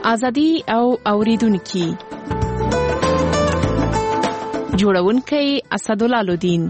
ازادي او اوریدونکو جوړونکی اسدالله الدین.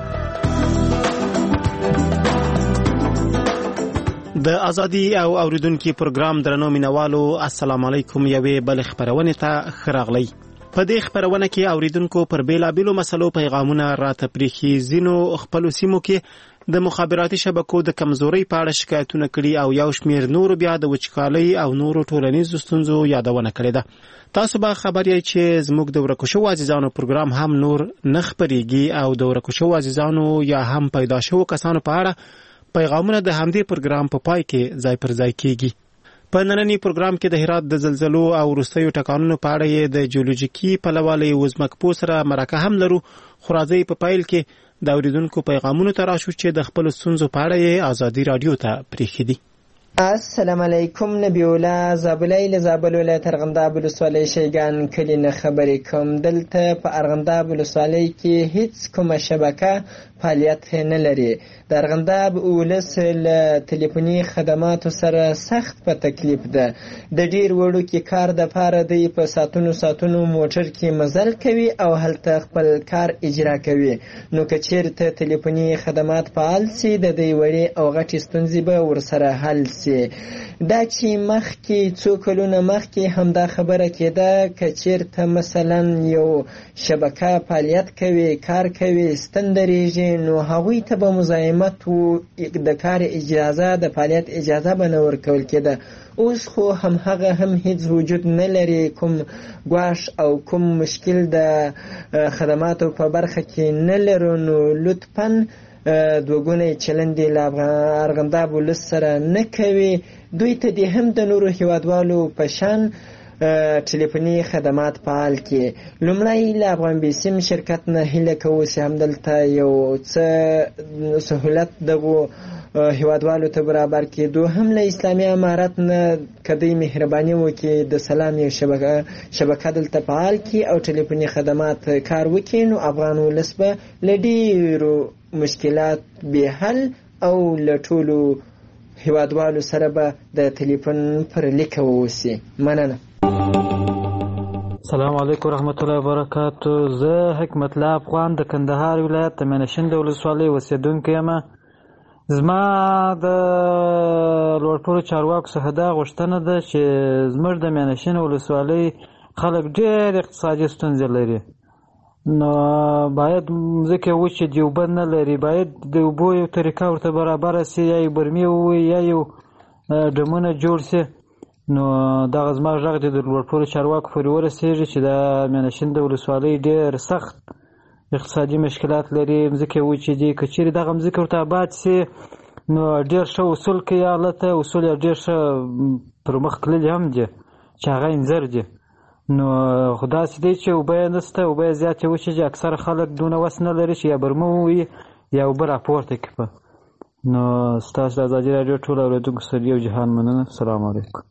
د ازادي او اوریدونکو پروګرام درنو مینوالو السلام علیکم. یوې بل خبرونه ته خراغلی. په دې خبرونه کې اوریدونکو پر بیلابیلو مسلو پیغامونه راته پریخي. زینو خپل سیمو کې د مخابراتي شبکو د کمزوري په اړه شکایتونه کړي او یو شمیر نور بیا د وچکالۍ او نورو ټولنیزو ستونزو یادونه کړې ده. تاسو به خبر یې چې زموږ د ورکو شو عزیزانو پروګرام هم نور نه خبريږي او د ورکو شو عزیزانو یا هم پیدا شو کسانو په اړه پیغامونه د همدې پروګرام په پای کې ځای پر ځای کیږي. په نننی پروګرام کې د هرات د زلزلو او وروستیو ټکانونو په اړه د جیولوژیکي پلوالي وزمکپو سره مرکه هم لرو. خو راځي په پایل کې د اوریدونکو پیغامونو ته راشو چې د خپل ستونزو په اړه ازادي رادیو ته پریښي دي. السلام علیکم. نبی الله زابلای له زابل ولایت ارغنداب ولسوالۍ شیګان کلی نه خبرې کوم. دلته په ارغنداب ولسوالۍ کې هیڅ کومه شبکه فعالیت نه لري. د ارغنداب ولس له ټلیفوني خدماتو سره سخت په تکلیف ده. د ډیر وړو کې کار د پاره دی په ساتونو موټر کې مزل کوي او هلته خپل کار اجرا کوي. نو که چیرته ټلیفوني خدمات فعال سي د دې وړي او غټي ستونزې به ورسره حل سي. دا چې مخکې څو کلونه مخکې هم دا خبره کېده که چیرته مثلا یو شبکه فعالیت کوي کار کوي ستندریږي نو هغوی ته به مزاحمت د کار اجازه د فعالیت اجازه به نه ورکول کېده. اوس خو هم هغه هم هیڅ وجود نه لري. کوم ګواښ او کوم مشکل د خدماتو په برخه کې نه لرو. نو لطفاً دوګونی چلندې له ارغنداب ولس سره نه کوي. دوی ته دې هم د نورو هیوادوالو په شان ټلیفوني خدمات فعال کړي. لومړی له افغان بیسیم شرکت نه هیله کوو چې همدلته یو څه سهولت دغو هیوادوالو ته برابر کړي. دوهم له اسلامي امارت نه که دوی مهرباني وکړي د سلام یو شبکه دلته فعال کړي او ټلیفوني خدمات کار وکړي نو افغان ولس به له ډېرو مشکلات به حل او له ټولو هیوادوالو سره به د ټلیفون پر لیکه ووسي. مننه. السلام علیکم ورحمت الله وبرکاتو. زه حکمت الله افغان د کندهار ولایت د مینشند ولسوالۍ اوسیدونکی یم. زما د لوړپوړو چارواکو څخه دا غوښتنه ده چې زموږ د مینشند ولسوالۍ خلک ډېر اقتصادي ستونزې لري. نو باید ځکه وچې د اوبه نه لري باید د اوبو یو طریقه ورته برابره سي یا یو برمې ووي یا یو ډمونه جوړ سي. نو دغه زما غږ د لوړپوړو چارواکو پورې ورسېږي چې د مینشند ولسوالۍ ډېر سخت اقتصادي مشکلات لري. مځکې وچې دي. که چیرې دغه مځکې ورته آباد سي نو ډېر ښه اصول کوي. هلته اصول یې ډېر ښه پر مخ تللي هم دي چې هغه انځر دي. نو خو داسې دی چې اوبه یې نشته. اوبه یې زیاتې وچې دي. اکثره خلک دونه وس نه لري چې یا برمه ووهي یا اوبه راپورته کړي. نو ستاسو د ازادي راډیو ټول اورېدونکو سره یو جهان مننه. السلام علیکم.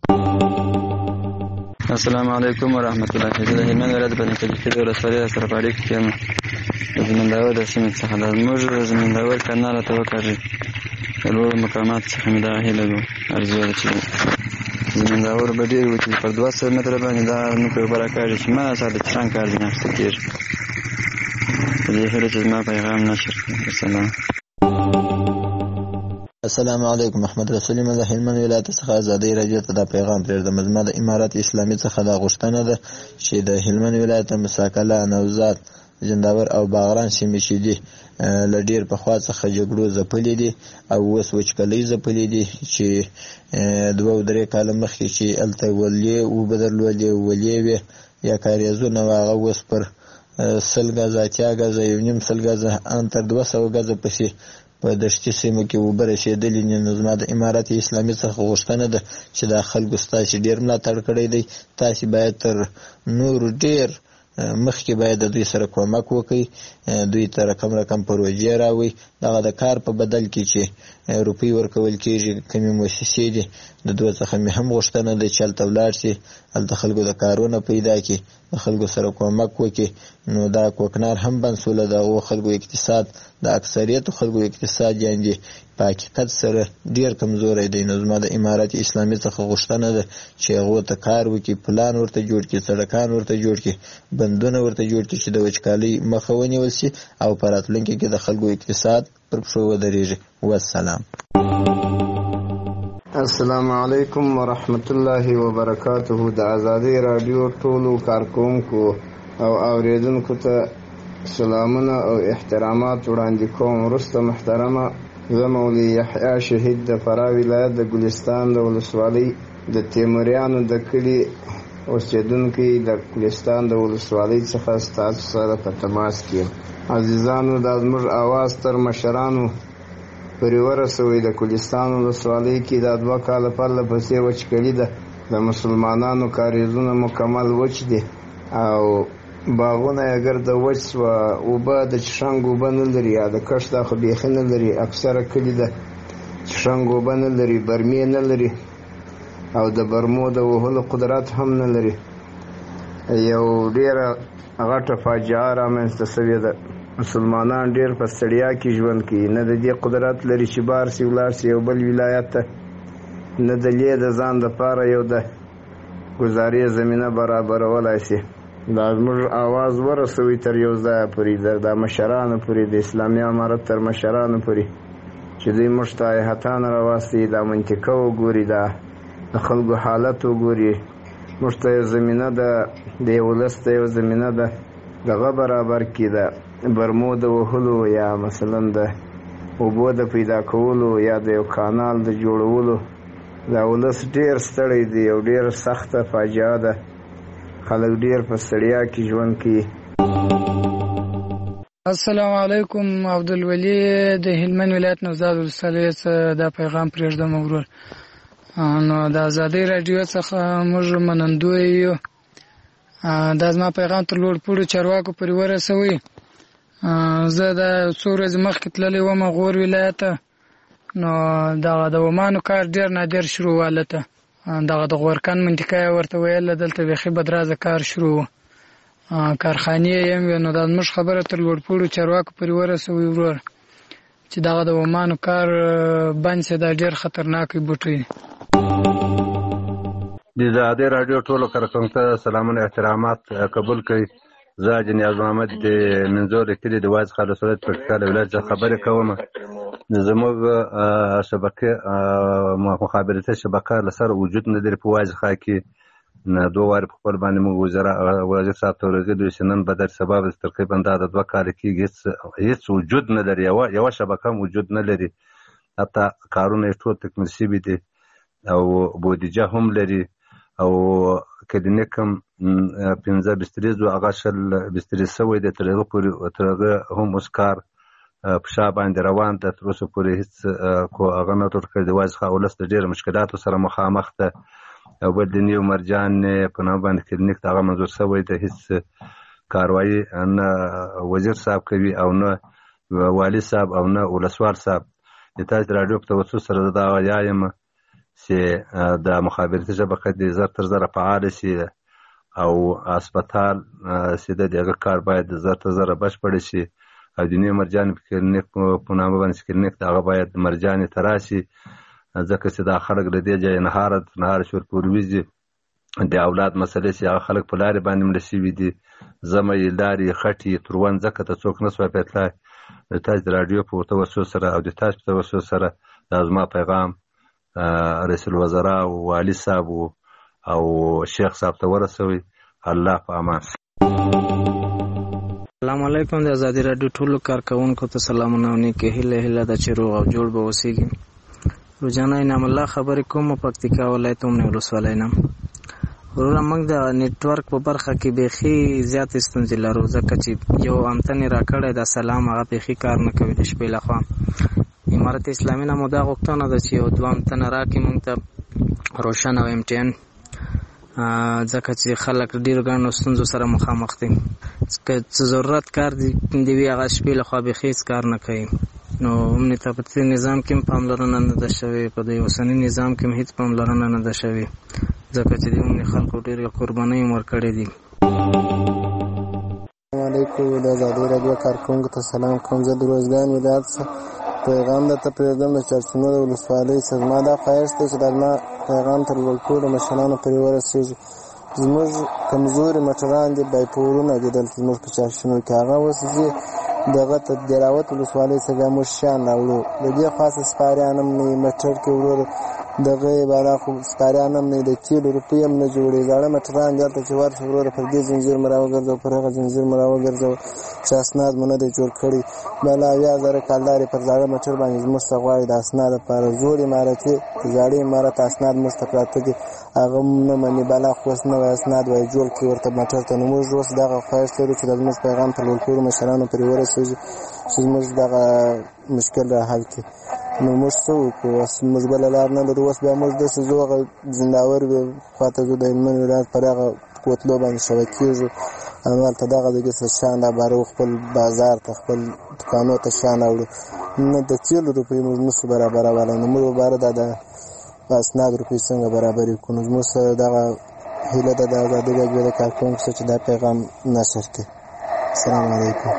السلام علیکم ورحمت الله. زه د هلمند ولایت بني کلیکي د ولسوالۍ سره په اړیکه کې یم. د زمینداور د سیمې څخه د زموږ زمینداور کانال راته وکاږي. د لوړو مقاماتو څخه مې دغه هیله ده ارزو ده چې زمینداور به ډېر وکړي. پر 200 متره باندې دا نوکر به راکاږي چې ما سره د چران کار ځینې اخیستل کېږي. په دې هیله چې زما پیغام نشر کړي. السلام. السلام علیکم. محمد رسول یم د هلمند ولایت څخه ازادي رادیو ته دا پیغام پرېږدم. زما د امارت اسلامي څخه دا غوښتنه ده چې د هلمند ولایت مساکله نوزاد جنداور او باغران سیمې چې دي له ډېر پخوا څخه جګړو ځپلې دي او اوس وچکالۍ ځپلې دي چې 2-3 کاله مخکې چې هلته ولې اوبه درلودې ولې وې یا کاریزونه وه هغه اوس پر 100 ګزه 80 ګزه 1.5 ګزه ان تر 200 ګزه پسې په دشتي سیمو کې اوبه رسېدلې. نو زما د امارت اسلامي څخه غوښتنه ده چې دا خلکو ستاسې ډېر ملاتړ کړی دی. تاسې باید تر نورو ډېر مخکې باید د دوی سره کومک وکړي. دوی ته رقم پروژې راوړي. دغه د کار په بدل کې چې روپۍ ورکول کېږي کومې مؤسسې دي د دوی څخه مې هم غوښتنه ده چې هلته ولاړ شي. هلته خلکو د کارونه پیدا کړي د خلکو سره کومک وکړي. نو دا کوکنار هم بند سوله د هغو خلکو اقتصاد د اکثریت خلکو اقتصاد یعنې په حقیقت سره ډیر کمزوری دی. نو زما د امارت اسلامي څخه غوښتنه ده چې هغو ته کار وکړي، پلان ورته جوړ کړي، سړکان ورته جوړ کړي، بندونه ورته جوړ کړي چې د وچکالۍ مخه ونیول شي او په راتلونکي کې د خلکو اقتصاد پر پښو ودرېږي. والسلام. السلام علیکم ورحمت الله وبرکاته. د ازادۍ راډیو ټولو کارکوونکو او اوریدونکو ته سلامونه او احترامات وړاندې کوم. وروسته محترمه، زه مولوي یحیی شهید د فراه ولایت د ګلستان د ولسوالۍ د تیموریانو د کلي اوسېدونکی د ګلستان د ولسوالۍ څخه ستاسو سره په تماس کې یم. عزیزانو، دا زموږ اواز تر مشرانو پورې ورسوئ. د ګلستان ولسوالۍ کې دا 2 کاله پرله پسې وچکالي ده. د مسلمانانو کاریزونه مکمل وچ دي او باغونه یې ګرده وچ سوه. اوبه د چشنګ اوبه نه لري، یا د کښت دا خو بیخي نه لري. اکثره کلي د چشنګ اوبه نه لري، برمې نه لري او د برمو د وهلو قدرت هم نه لري. یو ډېره غټه فاجعه رامنځته سوې ده. مسلمانان ډېر په ستړیا کې ژوند کوي، نه د دې قدرت لري چې بار سي ولاړ سي یو بل ولایت ته، نه د لې د ځان دپاره یو د ګزارې زمینه برابرولی سي. دا زموږ آواز ورسوي تر یو ځایه پورې، د مشرانو پورې، د اسلامي امارت تر مشرانو پورې، چې دوی موږ ته هیحتان راوستي، دا منطقه وګوري، دا د خلکو حالت وګوري. موږ ته یو زمینه ده، د یو ولس ته یو زمینه ده دغه برابر کړي، د برمو د وهلو یا مثلا د اوبو د پیدا کولو یا د یو کانال د جوړولو. دا ولس ډېر ستړی دی، یو ډېر سخته فاجعه ده. خلک ډېر په ستړیا کې ژوند کوي. السلام علیکم. عبدالولي د هلمند ولایت نوزاد ولسوالۍ څخه دا پیغام پرېږدم ورور. نو د ازادۍ راډیو څخه موږ منندوی یو. دا زما پیغام تر لوړ پوړو چارواکو پورې ورسوئ. زه د څو ورځې مخکې تللی وم غور ولایت ته. نو دغه د ومانو کار ډېر نادر شروع و هلته. دغه د غورکن منطقه یې ورته ویله، دلته بیخي بدرازه کار شروع و، کارخانې یې هم وې. نو دا زموږ خبره تر لوړ پوړو چارواکو پورې ورسوئ ورور چې دغه د ومانو کار بند سي. دا ډېر خطرناکې بوټی دی. د ازادۍ راډیو ټولو کارکوونکو ته سلامونه احترامات قبول کړئ. زه حاجي نیاز محمد د منځور کلي د واعظ خان ولسوالۍ پکتیکا ولایت څخه خبرې کوم. زموږ شبکې مخابراتي شبکه له سره وجود نه لري په واعظ خان کې. 2 وارې په خپل باندې موږ وزیر صاحب ته ورغلي چې نن به در سبا به تقریبا دا د 2 کاله کېږي هېڅ وجود نه لري، یوه شبکه هم وجود نه لري. حتی کارونه یې ټول تکمیل شوي دي او بودیجه هم لري او کلینیک هم 15 بسترې زو، هغه 20 بسترې شوی دی. تر هغه هم اوس کار په شا باندې روان ده. تر اوسه پورې هېڅ هغه نه ټول کړی دی. واعظ خان ولس د ډېرو مشکلاتو سره مخامخ ده. او بل د نیو مرجان په نامه باندې کلینیک د هغه منظور شوی دی. هېڅ کاروایي نه وزیر صاحب کوي او نه والي صاحب او نه ولسوال صاحب. د تاسو راډیو په توسط سره زه دا وایم چې د مخابراتي شبکه د زر تر زره فعال شي او هسپتال چې د هغه کار باید زر تر زره بشپړ شي. او د نیو مرجان کلینیک په نامه باندې کلینیک د هغه باید مرجانې ته راشي، ځکه چې دا خلک له دې ځایه نهار شور پورې وځي. د اولاد مسلې چې هغه خلک په لارې باندې مړه شوي دي، زمۍ لارې خټې تروان، ځکه ته څوک نه سوای پیتلای. د تاسو د راډیو په توسط سره او د تاسو په توسط سره دا زما پیغام رئیس الوزرا او والي صاحب او شیخ صاحب ته ورسوي. الله په امان. السلام علیکم. د ازادۍ راډیو ټولو کارکوونکو ته سلامونه او نیکې هیله ده چې روغ او جوړ به اوسېږي. روزانه انعام الله خبرې کوم پکتیکا ولایت اومنه ولسوالۍ نه. وروره موږ د نیټورک په برخه کې بیخي زیاتې ستونزې لرو، ځکه چې یو امتن را کړی د سلام هغه بیخي کار نه کوي د شپې لخوا. امارت اسلامي نه مو دا غوښتنه ده چې یو 2 امتنه راکړي موږ ته روشن او MTN، ځکه چې خلک ډېرو ګڼو ستونزو سره مخامخ دي. که څه ضرورت کار دی وي هغه شپې لخوا بیخي هېڅ کار نه کوي. نو امنیتي نظام کې هم پاملرنه نه ده شوې، په د اوسني نظام کې هم هېڅ پاملرنه نه ده شوې، ځکه چې د عمومي خلکو ډېرې قربانۍ هم ورکړې دي. علیکم. د ازادي راډیو کارکونکو ته سلام کوم. زه د روزګان ولایت څخه پیغام درته پرېږدم د چارسینو د ولسوالۍ څخه. زما دا خواهش دی چې د زما پیغام تر ټولو مشرانو پورې ورسېږي. زموږ کمزوري مټران دي، بایپورونه دي دلته زموږ په چارسینو کې. هغه اوس چې دغه ته دراوت ولسوالۍ څخه موږ شیان راوړو، د دې خاصه سپاریان هم نه مټر کې ورور دغه بالا خو سپاریان هم نه د کیلو روپۍ هم نه جوړي. زاړه مټران دلته چې ورته ورور پر دې زنجیر مې راوګرځو، پر هغه زنجیر مې راوګرځو چې اسناد مې نه دی جوړ کړي. بلا 1000 کالدارې پر زاړه مټر باندې زموږ څخه غواړي د اسناد لپاره. زوړ عمارتي زاړه عمارت اسناد موږ ته پراته دي، هغه نه مني. بلا خو اوس نوی اسناد وایي جوړ کړي ورته مټر ته. نو موږ اوس دغه خواهش لرو چې د زموږ پیغام ته ټولو مشرانو پرې ورسېږي چې زموږ دغه مشکل را حل کړي. نو موږ څه وکړو؟ اوس موږ بله لار نه لرو. اوس بیا موږ داسې ځو هغه زنداور خواته ځو د هلمند ولایت پر هغه کوتلو باندې شوه کېږو. همالته دغه دګې څه شیان رابارو، خپل بازار ته خپل دوکانو ته شیان راوړو. نه د تیلو روپۍ موږ نسو برابرولی. نو موږ باره دا د اسناد روپۍ څنګه برابرې کړو؟ نو زموږ سره دغه هیله ده د ازادي راډیو د کارکوونکو سره چې دا پیغام نشر کړي. السلام علیکم.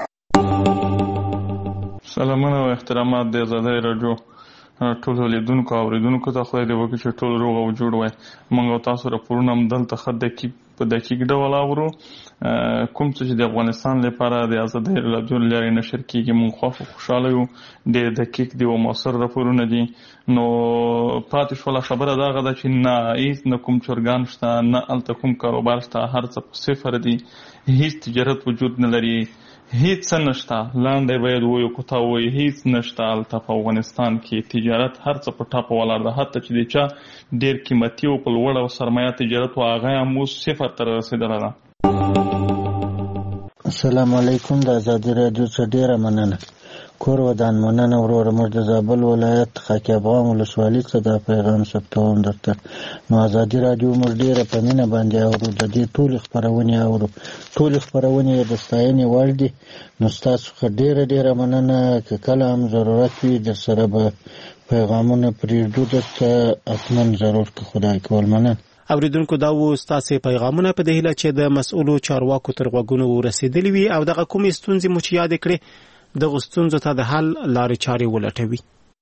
سلامونه او احترامات د ازادي راډیو ټولو لیدونکو او اوریدونکو ته. خدای دې وکړي چې ټول روغ او جوړ وای. موږ او تاسو راپورونه هم دلته ښه په دقیق ډول اورو. کوم څه چې د افغانستان لپاره د ازادي راډیو له لارې نشر کېږي موږ خوشحاله یو. ډېر دقیق دي او مؤثر راپورونه دي. نو پاتې شوله خبره دغه ده چې نه هېڅ نه کوم چرګان شته، نه هلته کوم کاروبار شته، هر څه په صفر دي. هېڅ تجارت وجود نه لري، هیڅ څه نشته. لاندې باید وایو که تا وایي هیڅ نشته هلته په افغانستان کې. تجارت هر څه په ټاپه ولاړ ده. حتی چې د چا ډېر قیمتي او په لوړه سرمایه تجارت و هغه هم اوس صفر ته رسېدلی ده. السلام علیکم. د ازادي راډیو څخه ډېره مننه. کور ودان مننه وروره. موږ د زابل ولایت خاکی افغان ولسوالۍ څخه دا پیغام ثبتوم درته. نو ازادي راډیو موږ ډېره په مینه باندې اورو. د دې ټولې خپرونې اورو. ټولې خپرونې د ستاینې وړ دي. نو ستاسو څخه ډېره مننه. که کله هم ضرورت وي درسره به پیغامونه پرېږدو درته حتما ضرور که خدای کول. مننه. اوریدونکو دا و ستاسو پیغامونه په دې هیله چې د مسؤلو چارواکو تر غوږونو ورسېدلي وي او دغه کومې ستونزې مو چې یاد کړې دغه ستونزو ته د حل لارې چارې ولټوي.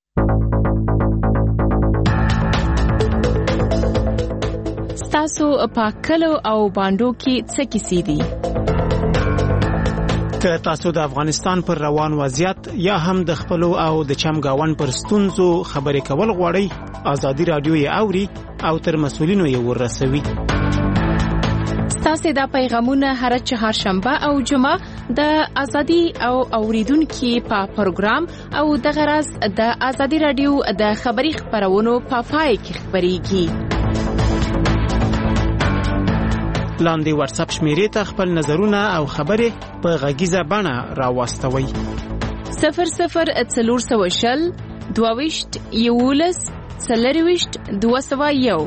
ستاسو په کلو او باندو کې څه کیسې دي؟ که تاسو د افغانستان پر روان وضعیت یا هم د خپلو او د چمګاون پر ستونزو خبرې کول غواړئ، ازادي راډیو یې اوري او تر مسؤلینو یې ورسوي. ستاسو دا پیغامونه هر چهارشنبه او جمعه د ازادي او اوریدونکو په پروګرام او د غرض د ازادي راډیو د خبري خبرونو په پای کې خبريږي. لاندې واتس اپ شمیرې ته خپل نظرونه او خبرې په غږیزه بڼه راوستوئ. 0040 22 11 201.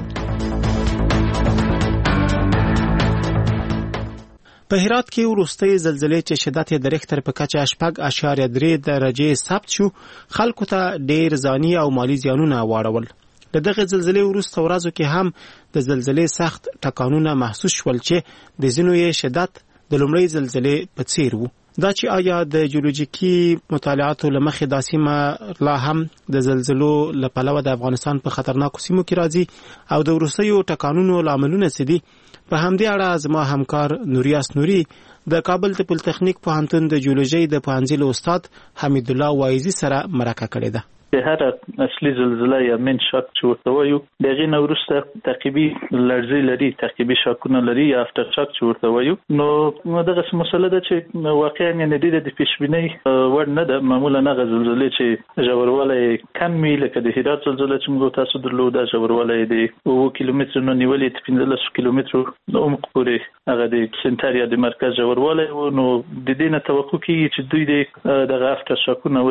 په هرات کې وروستۍ زلزلې چې شدت یې د ریختر په کچه 6.3 درجې ثبت شو، خلکو ته ډېر ځاني او مالی زیانونه واړول. د دغه زلزلې وروسته ورځو کې هم د زلزلې سخت ټکانونه محسوس شول چې د ځینو یې شدت د لومړۍ زلزلې په څیر وو. دا چې آیا د جیولوژیکي مطالعاتو له مخې دا سیمه لا هم د زلزلو له پلوه د افغانستان په خطرناکو سیمو کې راځي او د وروستیو ټکانونو لاملونه څه دي؟ په همدې اړه زما همکار نوریاس نوري د کابل د پولیټیکنیک پوهنتون د جیولوژي د پوهنځي استاد حمید الله وایزي سره مرکه کړې ده. هر اصلي زلزله یا من شاک چې ورته وایو دغه نه وروسته تعقیبي لړزې لري، تعقیبي شاکونه لري یا افټر شاک چې ورته وایو. نو دغه مسله ده چې واقعا نه د پیشبینۍ وړ نه ده. معمولا هغه زلزلې چې ژوروالی کم وي لکه د هرات زلزله چې موږ تاسو درلوده ژوروالی د 2 کیلومتر نه نیولې 15 کیلومتر عمق پورې هغه د سنټر یا د مرکز ژوروالی و. نو د دې نه توقع کیږي چې دوی دغه افټر شاکونه ولري.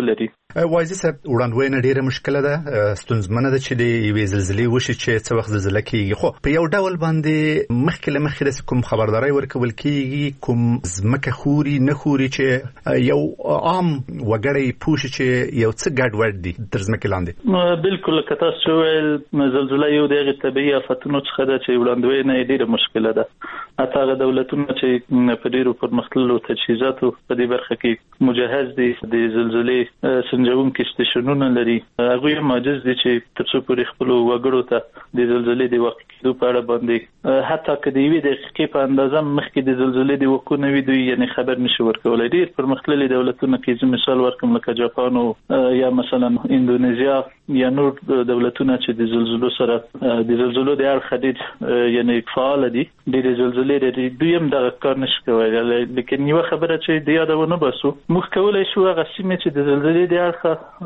وایزي صاحب وړاندوینه ډیره مشکله ده، ستونزمنه ده چې د یوې زلزلې وشي چې څه وخت زلزله کیږي، خو په یو ډول باندې مخکې له مخکې د کوم خبرداري ورکول کیږي، کوم ځمکه خوري نه خوري چې یو عام وګړی پوه شي چې یو څه ګډوډ دي تر ځمکې لاندې. بالکل کته چې زلزله یو دغه طبيعي آفتونو څخه ده چې وړاندوینه ډیره مشکله ده. حتی دولتونه چې په ډیرو پرمختللو تجهیزاتو په دې برخه کې مجهز دي د زلزلې سنجونکي سټیشنونه لري، هغه معجز دي چې تر څو پورې خپل وګړو ته د زلزلې د واقع کېدو په اړه باندې حتی که د یوې دقیقې په اندازه مخکې د زلزلې د وقوع نه وي دوی یعنی خبر نشي ورکولای. ډیر پرمختللي دولتونه کې مثال ورکوم لکه جاپان یا مثلا اندونیزیا یا نور دولتونه چې د زلزلو سره د زلزلو د اړخ ډیر یعنی فعال دي، ډیر زلزلې لري، دوی هم دا کار نشي کولای. لیکن یو خبره چې د یادونه باسو موږ کولای شو هغه سیمه چې د زلزلې د اړخ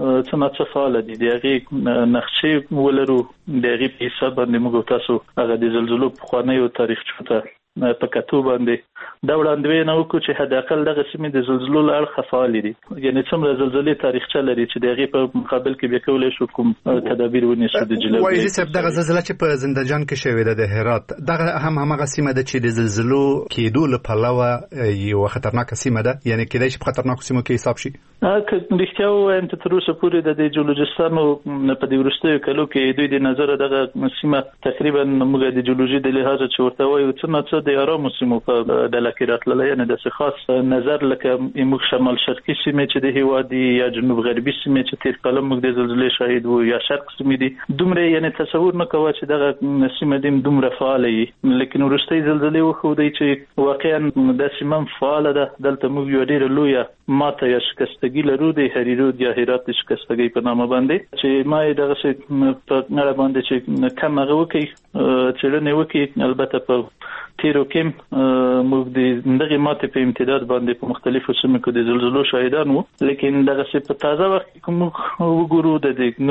څه فعال دي دغه نقشې ولرو، دغه په حساب باندې موږ تاسو هغه د زلزلو په خوانیو تاریخ چوته په کتو باندې دا وړاندوینه وکړو چې حد اقل دغه سیمې د زلزلو له اړخه فعال دي، یعنی څومره زلزلې تاریخچه لري چې دغه په مقابل کې به کولای شو کوم تدابیر ونیسو د جلوه. وایي چې دغه زلزلہ چې په زندهجان کې شوې ده د هرات، دغه همغه سیمه ده چې د زلزلو کېدو له پلوه یو خطرناک سیمه ده، یعنی کېدای شي په خطرناک سیمو کې حساب شي. رښتیا وایم چې تر اوسه پورې د جیولوژیستانو په دې وروستیو کلو کې دوی د نظر دغه سیمه تقریبا موږ د جیولوژي د لحاظ چې ورته وایو څه د آرامو سیمو په ډله کې راتللی، یعنی د خاص نظر لکه موږ شمال شرقي سیمې چې د هیواد یا جنوب غربي سیمې چې تیر کال موږ د زلزلې شاهد وو یا شرق سیمې دي، دومره یعنی تصور نه کوو چې دغه سیمه دې دومره فعاله وي. لیکن وروستۍ زلزلې وښودې چې واقعا د سیمه فعاله ده. دلته موږ یو ډېر لویه ماته یا شکستګي لرو د هریرود یا هرات د شکستګي په نامه باندې چې ما دغه څه په نړۍ باندې چې کم هغه وکي چې نه وکي. البته په تیرو کې موږ د دغه ماته په امتداد باندې په مختلفو سیمو کې د زلزلو شاهدان وو، لیکن دغه څه په تازه وخت کې موږ وګورو د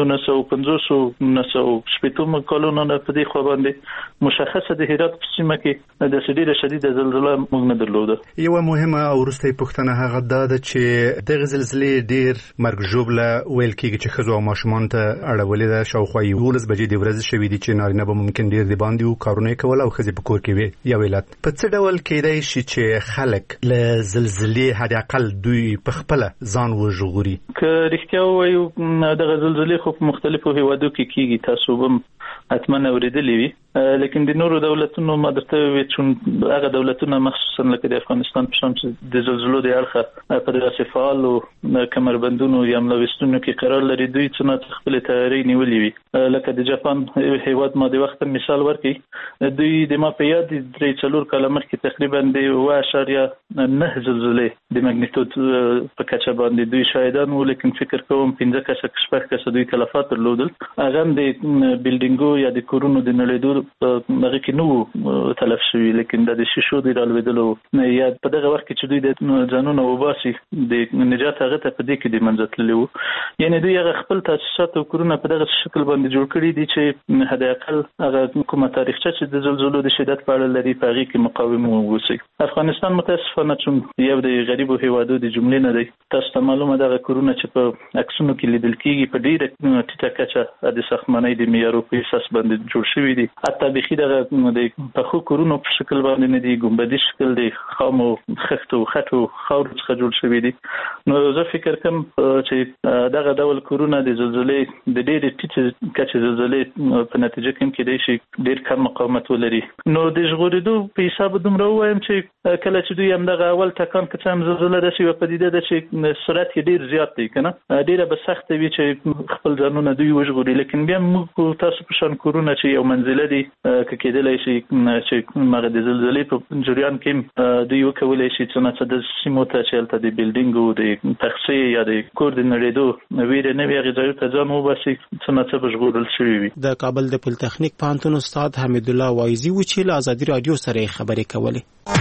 1950 کلونو نه په دې خو باندې مشخصه د هرات په سیمه کې د ډېره شدیده زلزلہ موږ نه درلوده. یو مهمه او وروستۍ پوښتنه هغه ده چې دغه زلزلې ډېر مرګ ژوبله ویل کېږي چې ښځو او ماشومان ته اړولې ده. شاوخوا 11 بجې د ورځې شوې دي چې نارینه به ممکن ډېر د باندې کارونه کول او ښځې په کور کې وي. یو علت په څه ډول کېدای شي چې خلک له زلزلې حد اقل دوی په خپل ځان وژغوري؟ که رښتیا وایو دغه زلزلې خو په مختلفو هیوادو کې کېږي، تاسو هم حتما اوریدلې وي، لیکن د نورو دولتونو ما درته وی چې هغه دولتونه مخصوصا لکه د افغانستان په شان چې د زلزلو د اړخه په دغه فعال او کمربندونو یا ملوستونو کې قرار لري، دوی څنګه خپل تیاری نیولې وي. لکه د جاپان هیواد ما د وخت مثال ورکړي، دوی د ما په یاد 3-4 کال مخکې تقریبا د 1.9 زلزلې د ماګنیټود په کچه باندې دوی شاهدان وو، لیکن فکر کوم 15 کسه دوی تلفات درلودل. هغه د بلډینګو یا د کورونو د نړیدو هغه کې نو تلف شوی، لیکن د شیشو د رالوېدلو یا په دغه وخت کې چې دوی د ځانونو وباسي د نجات هغه ته په دې کې د منځتللی وو. یعنی دوی هغه خپل تاسیسات او کورونه په دغه شکل باندې جوړ کړي دي چې حد اقل هغه کومه تاریخچه چې د زلزلو د شدت په اړه لري په هغه کې مقاومت ووسی. افغانستان متاسفانه چې یو د غریبو هیوادو د جملې نه دی، تاسو ته معلومه ده کورونه چې په عکسونو کې لیدل کېږي په ډیره ټیټه کچه د ساختمانۍ د معیارو په اساس باندې جوړ شوی دي. حتی بخي دغه د پخو کورونو په شکل باندې نه دي، ګمبدي شکل دی، خامو خښتو خټو خاور څخه جوړ شوی دي. نو زه فکر کوم چې دغه ډول کورونه د زلزلې د ډېرې ټیټې کچې زلزلې په نتیجه کې کېدای شي ډېر کم مقاومت ولري. نو د ژغورېدو په حساب دومره وایم چې کله چې دوی هم دغه اول ټکان که څه هم زلزله داسې یوه پدیده ده چې سرعت یې ډېر زیات دی که نه، ډېره به سخته وي چې خپل ځانونه دوی وژغوري. لیکن بیا موږ تاسو په شان کورونه چې یو منزله دي که کېدلی شي چې هغه د زلزلې په جریان کې دوی وکولی شي څه نه څه د سیمو ته چې هلته د بلډینګو د تخصې یا د کور د نړېدو ویرې نه وي هغې ځایو ته ځان وباسي څه نه څه به ژغورل شوي وي. د کابل د پولتخنیک پوهنتون استاد حمید الله وایزي و چې له ازادي راډیو سره خبرې کولې.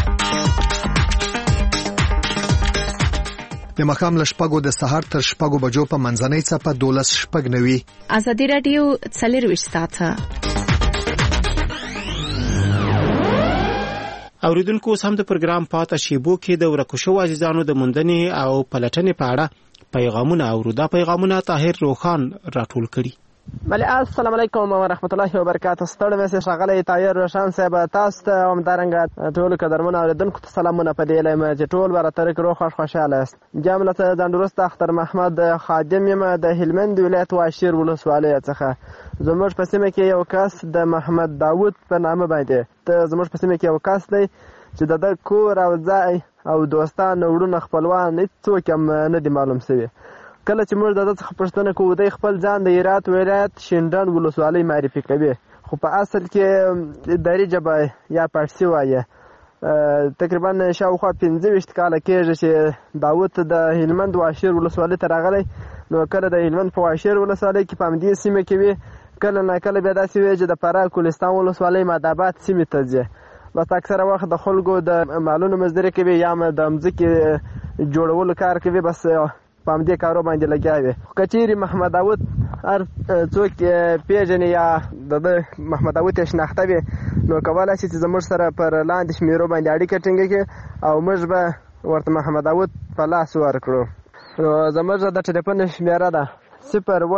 د ماښام له 6 د سهار تر 6 بجو په منځنۍ څپه 12:09 ازادي راډیو 24 ساعته اوریدونکو سم د پروګرام پاتې شیبو کې د ورکو شو عزیزانو د موندنې او پلټنې په اړه پیغامونه او دا پیغامونه طاهر روخان راټول کړي. بله السلام علیکم ورحمت الله وبرکاته. ستړي مې ښاغلی طاهر روشان صاحب تاسو ته همدارنګه ټولو قدرمنو اوریدونکو ته سلامونه په دې لایمه چې ټول به راته روغ خوشحاله یاست. جمله ځانډوسته اختر محمد خادم یم د هلمند ولایت واشیر ولسوالۍ څخه. زموږ په سیمه کې یو کس د محمد داود په نامه باندې زموږ په سیمه کې یو کس دی چې د کور او ځای او دوستان وړونه خپلوان هیڅوک هم نه دي معلوم شوي. کله چې موږ د ده څخه پوښتنه کوو دی خپل ځان د هرات ولایت شینډنډ ولسوالۍ معرفي کوي، خو په اصل کې دري ژبه یا پارسي وایي. تقریبا شاوخوا 25 کاله کېږي چې داود د هلمند واشیر ولسوالۍ ته راغلی. نو کله د هلمند په واشیر ولسوالۍ کې په همدې سیمه کې وي، کله نه کله بیا داسې وي چې د فراه کوهستان ولسوالۍ مادآباد سیمې ته ځي. بس اکثره وخت د خلکو د مالونو مزدوري کوي یا د مځکې جوړولو کار کوي، بس په همدې کارو باندې لګیا وي. که چیرې محمد داود هر څوک پیژني یا د محمد داود یې شناخته وي نو کولی شي چې زموږ سره پر لاندې شمیرو باندې اړیکه ټینګه کړي او موږ به ورته محمد داود په لاس ورکړو. نو زموږ د ټلیفون شمیره ده 01014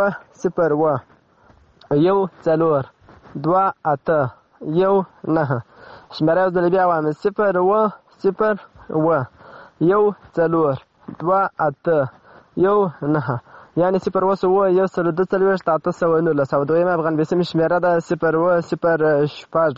2819. شمیره یو ځل بیا وایم 01014 2819 یعنې 0101819 او دویمه افغان بیسیم شمیره ده 010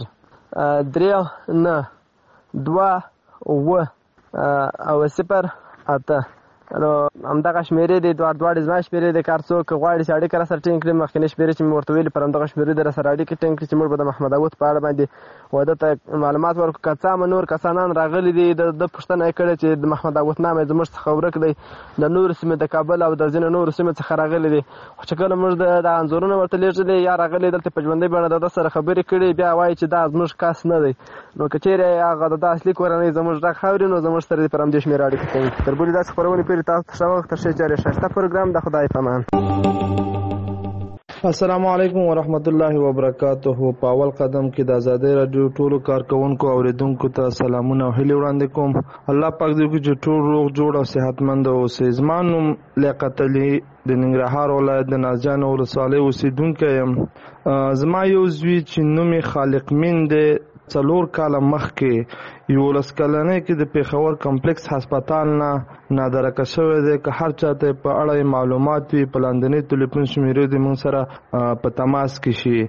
او 08. نو همدغه شمیرې دي دواړې زما شمیرې دي. کار څوک غواړي چې اړیکه راسره ټینګ کړي مخکینۍ شمیرې چې مې ورته ویلي پر همدغه شمیرې دي راسره اړیکې ټینګ کړي چې موږ به د محمد داود په اړه باندې واده ته معلومات ورکړو. که څه نور کسانان راغلي دي د پوښتنه یې کړې چې د محمد داود نام یې زموږ څخه ورک دی، د نورو سیمې د کابل او د ځینو نورو سیمې څخه راغلي دي. خو چې کله موږ د انځورونه ورته لیږلي یا راغلي دلته په ژوندۍ بڼه د ده سره خبرې کړي بیا وایي چې دا زموږ کس نه دی. نو که چیرې هغه د ده اصلي کورنۍ زموږ غږ اوري نو زموږ سره دې پر همدې شمېره اړیکه کوي. تر بلې داسې خپرونې پورې تاسو ته ښه وخت تر ښه جاري ښایسته پروګرام د خدای په امان. السلام علیکم ورحمت الله وبرکاته. په اول قدم کې د آزادۍ راډیو ټولو کارکونکو اوریدونکو ته سلامونه او هیلې وړاندې کوم. الله پاک دې وکړي چې ټول روغ جوړ او صحتمند اوسئ. زما نوم لیاقت علي د ننګرهار ولایت د نازجان ولسوالۍ اوسېدونکی یم. زما یو زوی چې نوم یې خالق مین دی 4 کاله مخکې 11 کلنۍ کې د پېښور کمپلیکس هسپتال نه نادرکه شوی دی. که هر چاته په اړه معلومات وي په لاندنۍ ټلیفون شمیرې دې موږ سره په تماس کې شي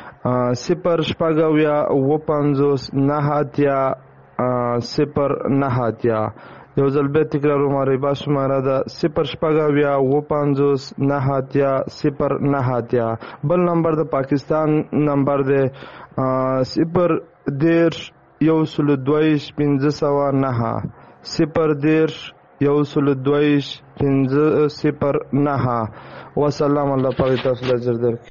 0 یو ځل بیا تکراروم ریبا شماره ده 0 بل نمبر د پاکستان نمبر دی 0 102 509 وسلام. الله پاک تاسو له اجر درکړي.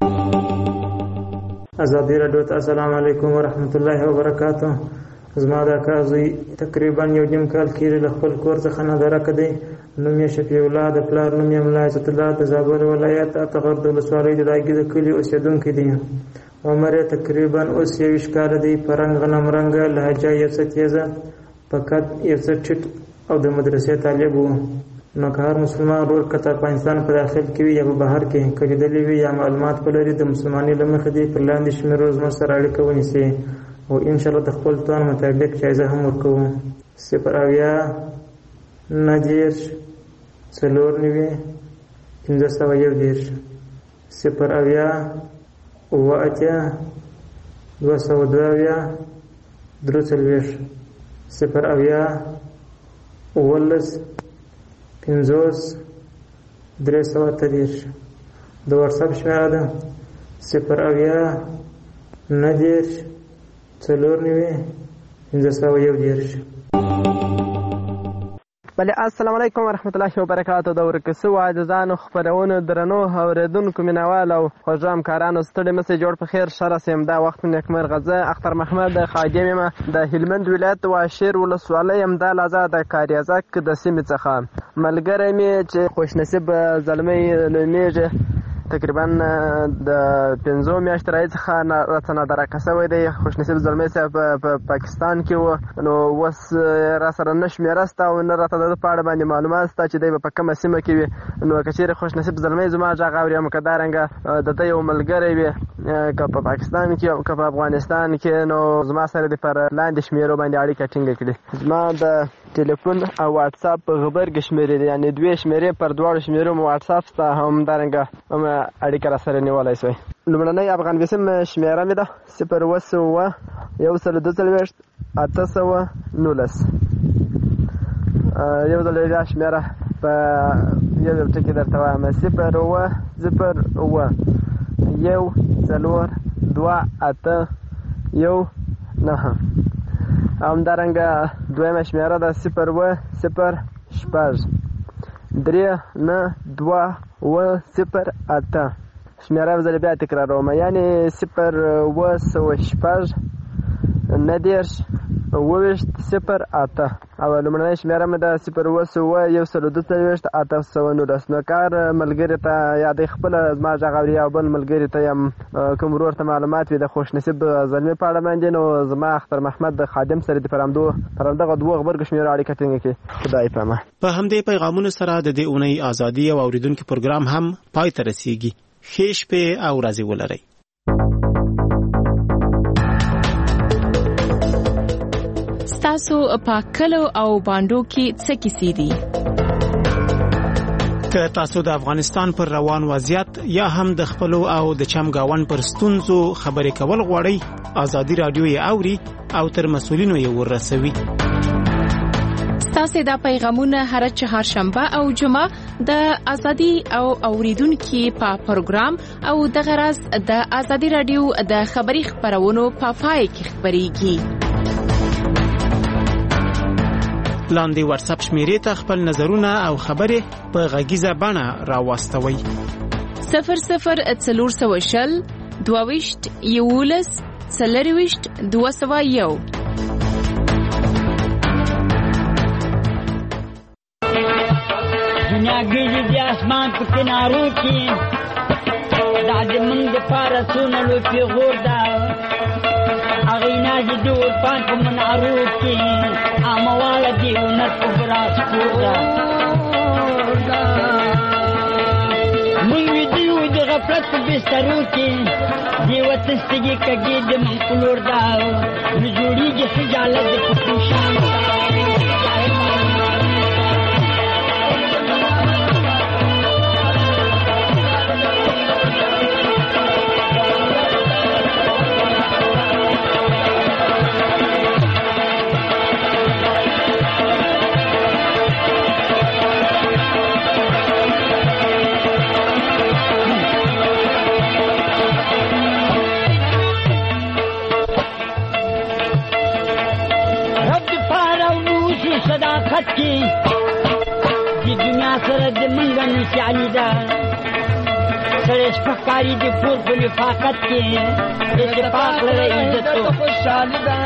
آزادی راډیو ته السلام علیکم ورحمت الله وبرکاته. زما د اکا زوی تقریبا 1.5 کال کېږي له خپل کور څخه نادرکه دی. نوم یې شفیع الله د پلار نوم یې ملا عزت الله د زابل ولایت اتغر د ولسوالۍ د داګي د کلي اوسېدونکی دی. عمر یې تقریبا اوس 21 کاله دی. په رنګ غنم رنګه لهجه یې څه تیزه په قد یې څه ټیټ او د مدرسې طالب و. نو که هر مسلمان ورور که د افغانستان په داخل کې وي یا په بهر کې که لیدلی وي یا معلومات ولري د مسلمانۍ له مخې دې پر لاندې شمیرو زموږ سره اړیکه ونیسي او انشاءالله د خپل توان مطابق جایزه هم ورکوو. 0 90 4 511 0 8 202 3 0 11 50 330 د واتساپ شمیره ده 0 90 4 511. بله السلام علیکم ورحمت الله وبرکاته. د ورکسو عاجزانو خپرونو درنو اوریدونکو مینوال او خوږو همکارانو ستړي مسئ جوړ په خیر ښه راسئ. همدا وخت مې نیکمرغه زه اختر محمد خادم یم د هلمند ولایت واشیر ولسوالۍ همدا لحظه د کاریزک د سیمې څخه. ملګری مې چې خوشنصیب زلمی نومیږي تقریبا د 5 میاشتې راهیسې څخه راته نادرکه شوی دی. خوشنصیب زلمی صاحب په پاکستان کې و، نو اوس را سره نه شمېره شته او نه راته د ده په اړه باندې معلومات شته چې دی به په کومه سیمه کې وي. نو که چېرې خوشنصیب زلمی زما غږ اوري هم که دارنګه د ده یو ملګری وي که په پاکستان کې او که په افغانستان کې، نو زما سره دې پر لاندې شمېرو باندې اړیکه ټینګه کړي. زما د ټلیفون او واتساپ په غبرګې شمېرې دي، یعنې 2 شمېرې پر 2 شمېرو مو واتساپ شته، همدارنګه هم اړیکه را سره نیولی شوی. لومړنۍ افغان ویسم شمېره مې ده 020 142 819. یو ځل بیا شمېره په یو ټکي درته وایم 020 142 همدارنګه دویمه شمېره ده 010 6 3928. شمېره یو ځل بیا تکراروم، یعنې 010 6 28 او لومړنۍ شمېره مې ده 010 142 819. نو کار ملګري ته یا د خپله زما غږ اوري او بل ملګري ته یم کوم ورور ته معلومات وي د خوشنصیب زلمي په اړه باندې، نو زما اختر محمد د خادم سره د پر همدغه 2 غبرګو شمېرو اړیکه ټینګه کړي. خدای په امان. په همدې پیغامونو سره د دې اونۍ ازادي او اوریدونکو پروګرام هم پای ته رسیږي. ښې شپې او ورځې ولرئ. تاسو په کلو او باندو کې څه کیسې دي؟ که تاسو د افغانستان پر روان وضعیت یا هم د خپلو او د چمګاون پر ستونزو خبرې کول غواړئ، ازادي رادیو یې اوري او تر مسؤلینو یې ورسوي. تاسو دا پیغامونه هر چهارشنبه او جمعه د ازادي او اوریدونکو په پروګرام او د غرض د ازادي رادیو د خبري خبرونو په پای کې خبريږي. لاندې واتس اپ شمیرې ته خپل نظرونه او خبرې په غږیزه بڼه راوستوئ. 0040 22 11 40 201. دنیا ګیږي د اسمان په کنارو کې، دا د موږ د پارسونو لو پیغور ده، هغې نازې د اورپان په منارو کې، عامواله د هنر په براس کور ده. موږ ویده یو د غفلت په بسترو کې، د وطن سترګې کږې د موږ په لور ده، نو جوړېږي خجالت د پښتو شان ده. صداقت کی دی دنیا سره د منګه نشالي ده، سره سپکاري د پور په لفاقت کې، اتفاق لري عزت او خوشالي ده.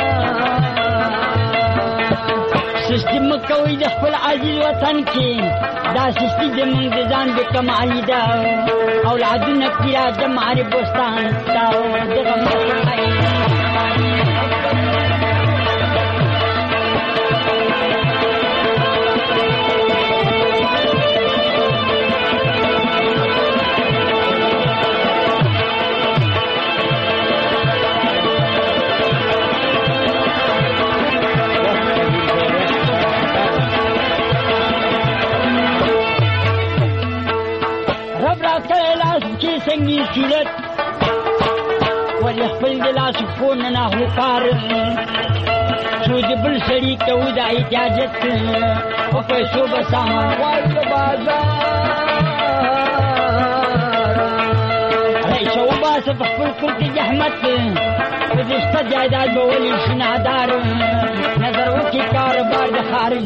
سستی مکوي د خپل عزیز وطن کې، دا سستی د منګ د ځان د کمالي ده، اولادونه پیرا د ماري بوستان دا دغه مخای سنگی صورت ولی خپل دلاس فون نه هوکار، څو د بل سړي ته د اجازت او پیسو به سامان وای په بازار رئیس او باسه په خپل کور کې زحمت په دې ست جایداد به ولي شنادار، نظر وکي کاروبار د خارج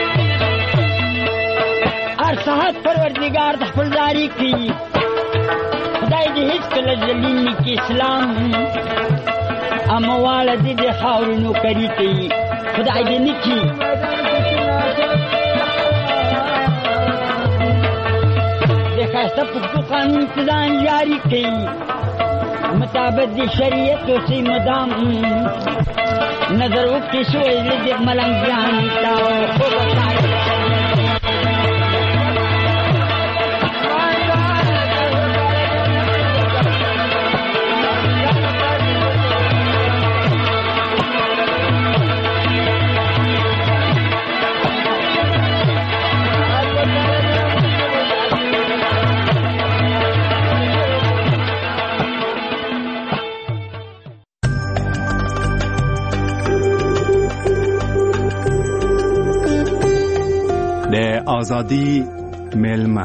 پروردگار د خپل داری کی زلین کی اسلام امواله دې خاورونو کړی کوي خدای دې نکي د خاصه په قانون ځان جاری کوي مطابق د شریعت او سي مدام نظر وکړي شوې دې ملنګ جان تا خو آزادی میلمه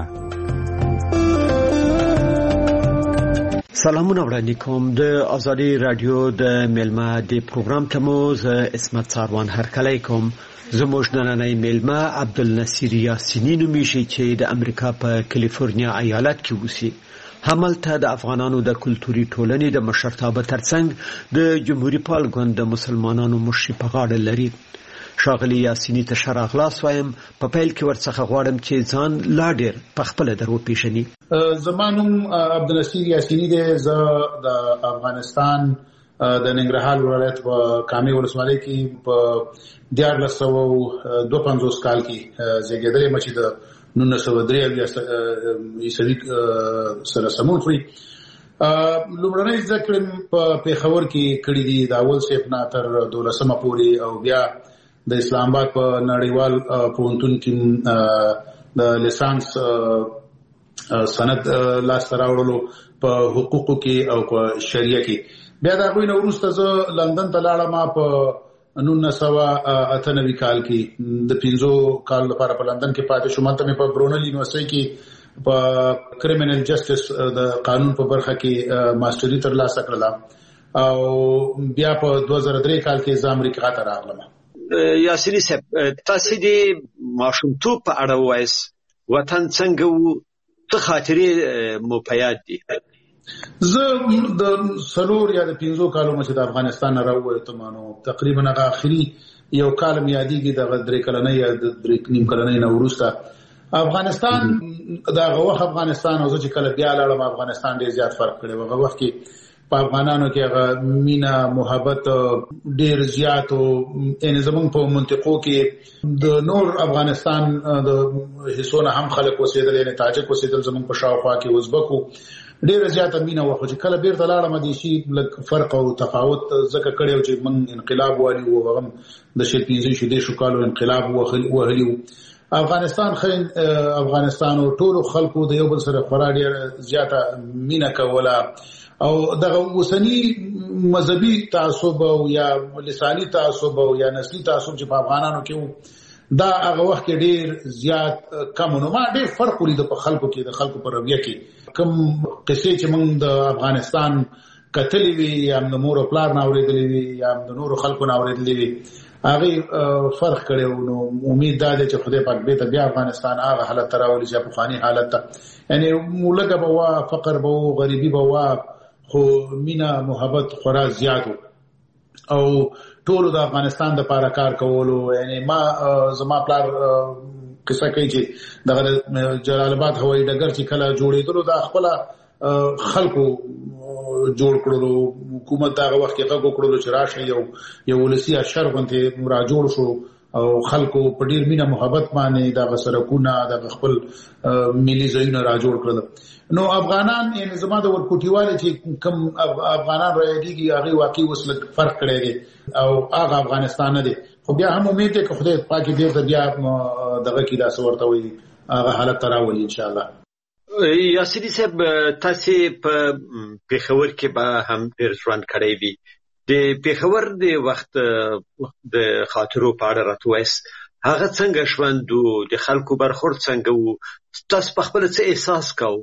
سلامونه وړاندې کوم د آزادی رادیو د میلمه د پروګرام ته مو اسمت ساروان هرکلی کوم زموږ نننی میلمه عبدالنصیر یاسینی نومیږي چې د امریکا په کالیفورنیا ایالت کې اوسي هملته د افغانانو د کلتوري ټولنې د مشرتابه ترڅنګ د جمهوریت پال ګوند د مسلمانانو مشري په غاړه لري شاغلی یاسینی ته شراغلاس وایم په پیل کې ورڅخه غواړم چې ځان لا ډېر په خپل درو پیژني زمانوم عبدالنصیر یاسینی دی زه د افغانستان د ننګرهار ولایت په کامې ولسوالۍ کې په 1952 کال کې زیږیدلی مچې د 1903 عیسوي سره سمون خوري لومړنۍ زده کړې په پېښور کې کړې دي د اول صف نه تر 12مه پورې او بیا د اسلام آباد په نړیوال پوهنتون کې د لیسانس سند لاسته راوړلو په حقوقو کې او په شریعه کې بیا د هغوی نه وروسته زه لندن ته لاړم په 1998 کال کې د 15 کال لپاره په لندن کې پاتې شوم هلته مې په برونل یونیورسټۍ کې په کریمینل جسټس د قانون په برخه کې ماسټري ترلاسه کړله او بیا په 2003 کال کې زه امریکا ته راغلم یاسینی صاحب تاسو دې ماشومتوب په اړه وایس وطن څنګه وو څه خاطرې مو په یاد دي زه د سلور یا د 15 کالو مچ د افغانستان راووتم نو تقریبا هغه اخري یو کال مې یادېږي د 3 کلنۍ یا د 3 نیم کلنۍ نه وروسته افغانستان دا غوښ افغانستان او چې کله بیا لاړم افغانستان ډېر زیات فرق کړی و هغه وخت کې په افغانانو کې هغه مینا محبت ډېر زیات او ان زمون په منطقو کې د نور افغانستان د حصونه هم خلک وسیدل یعنی تاجک وسیدل زمون په شاوخوا کې ازبکو ډېر زیات مینا وخت چې کله بیرته لاړم د شي لک فرق او تفاوت زکه کړیو چې من انقلاب والی و هغه د شي 15 کالو انقلاب وهلی افغانستان افغانستان او ټول خلکو د یو بل سره خورا ډېر زیاته مینا کوله او دغه وسنی مذهبي تعصب او یا لساني تعصب او یا نسلي تعصب چې په افغانانو کې دا هغه وخت کې ډېر زیات کم نو ما ډېر فرق ولید په خلکو کې د خلکو په رویه کې کوم قصې چې موږ د افغانستان کتلې وي یا د مور او پلار نه اورېدلې وي یا د نور خلکو نه اورېدلې وي هغه فرق کړو نو امید ده چې خدای پاک به ته بیا افغانستان هغه حالت راولي چې په خواني حالت یعنی مولګه به فقر به غریبي به خو مینا محبت خورا زیاتو او ټول د افغانستان د لپاره کار کولو یعنی ما زما پلار کیسه کوي چې د جلال آباد هوایي ډګر چې کله جوړېدلو د خپل خلکو جوړ کړلو حکومت هغه وخت کې هغه کړلو چې راشه یو ولسی اشر باندې را جوړ شو او خلکو په ډیر مینه محبت باندې د سرکونه د خپل ملي ځایونه را جوړ کړل نو افغانان یعنی زما د ورکوټیواله چې کم افغانان راځي هغه واقعي وسله فرق کړی او هغه افغانستان نه دی خو بیا هم امید ده چې خدای پاک دې بیا دغه کې دا څورته وي هغه حالت راولي ان شاء الله یاسینی صاحب تاسو په پېښور کې به هم ډېر ژوند کړی وي د پېښور د وخت د خاطرو په اړه راته وایست هغه څنګه ژوند و د خلکو برخورد څنګه و تاسو په خپل څه احساس کاوه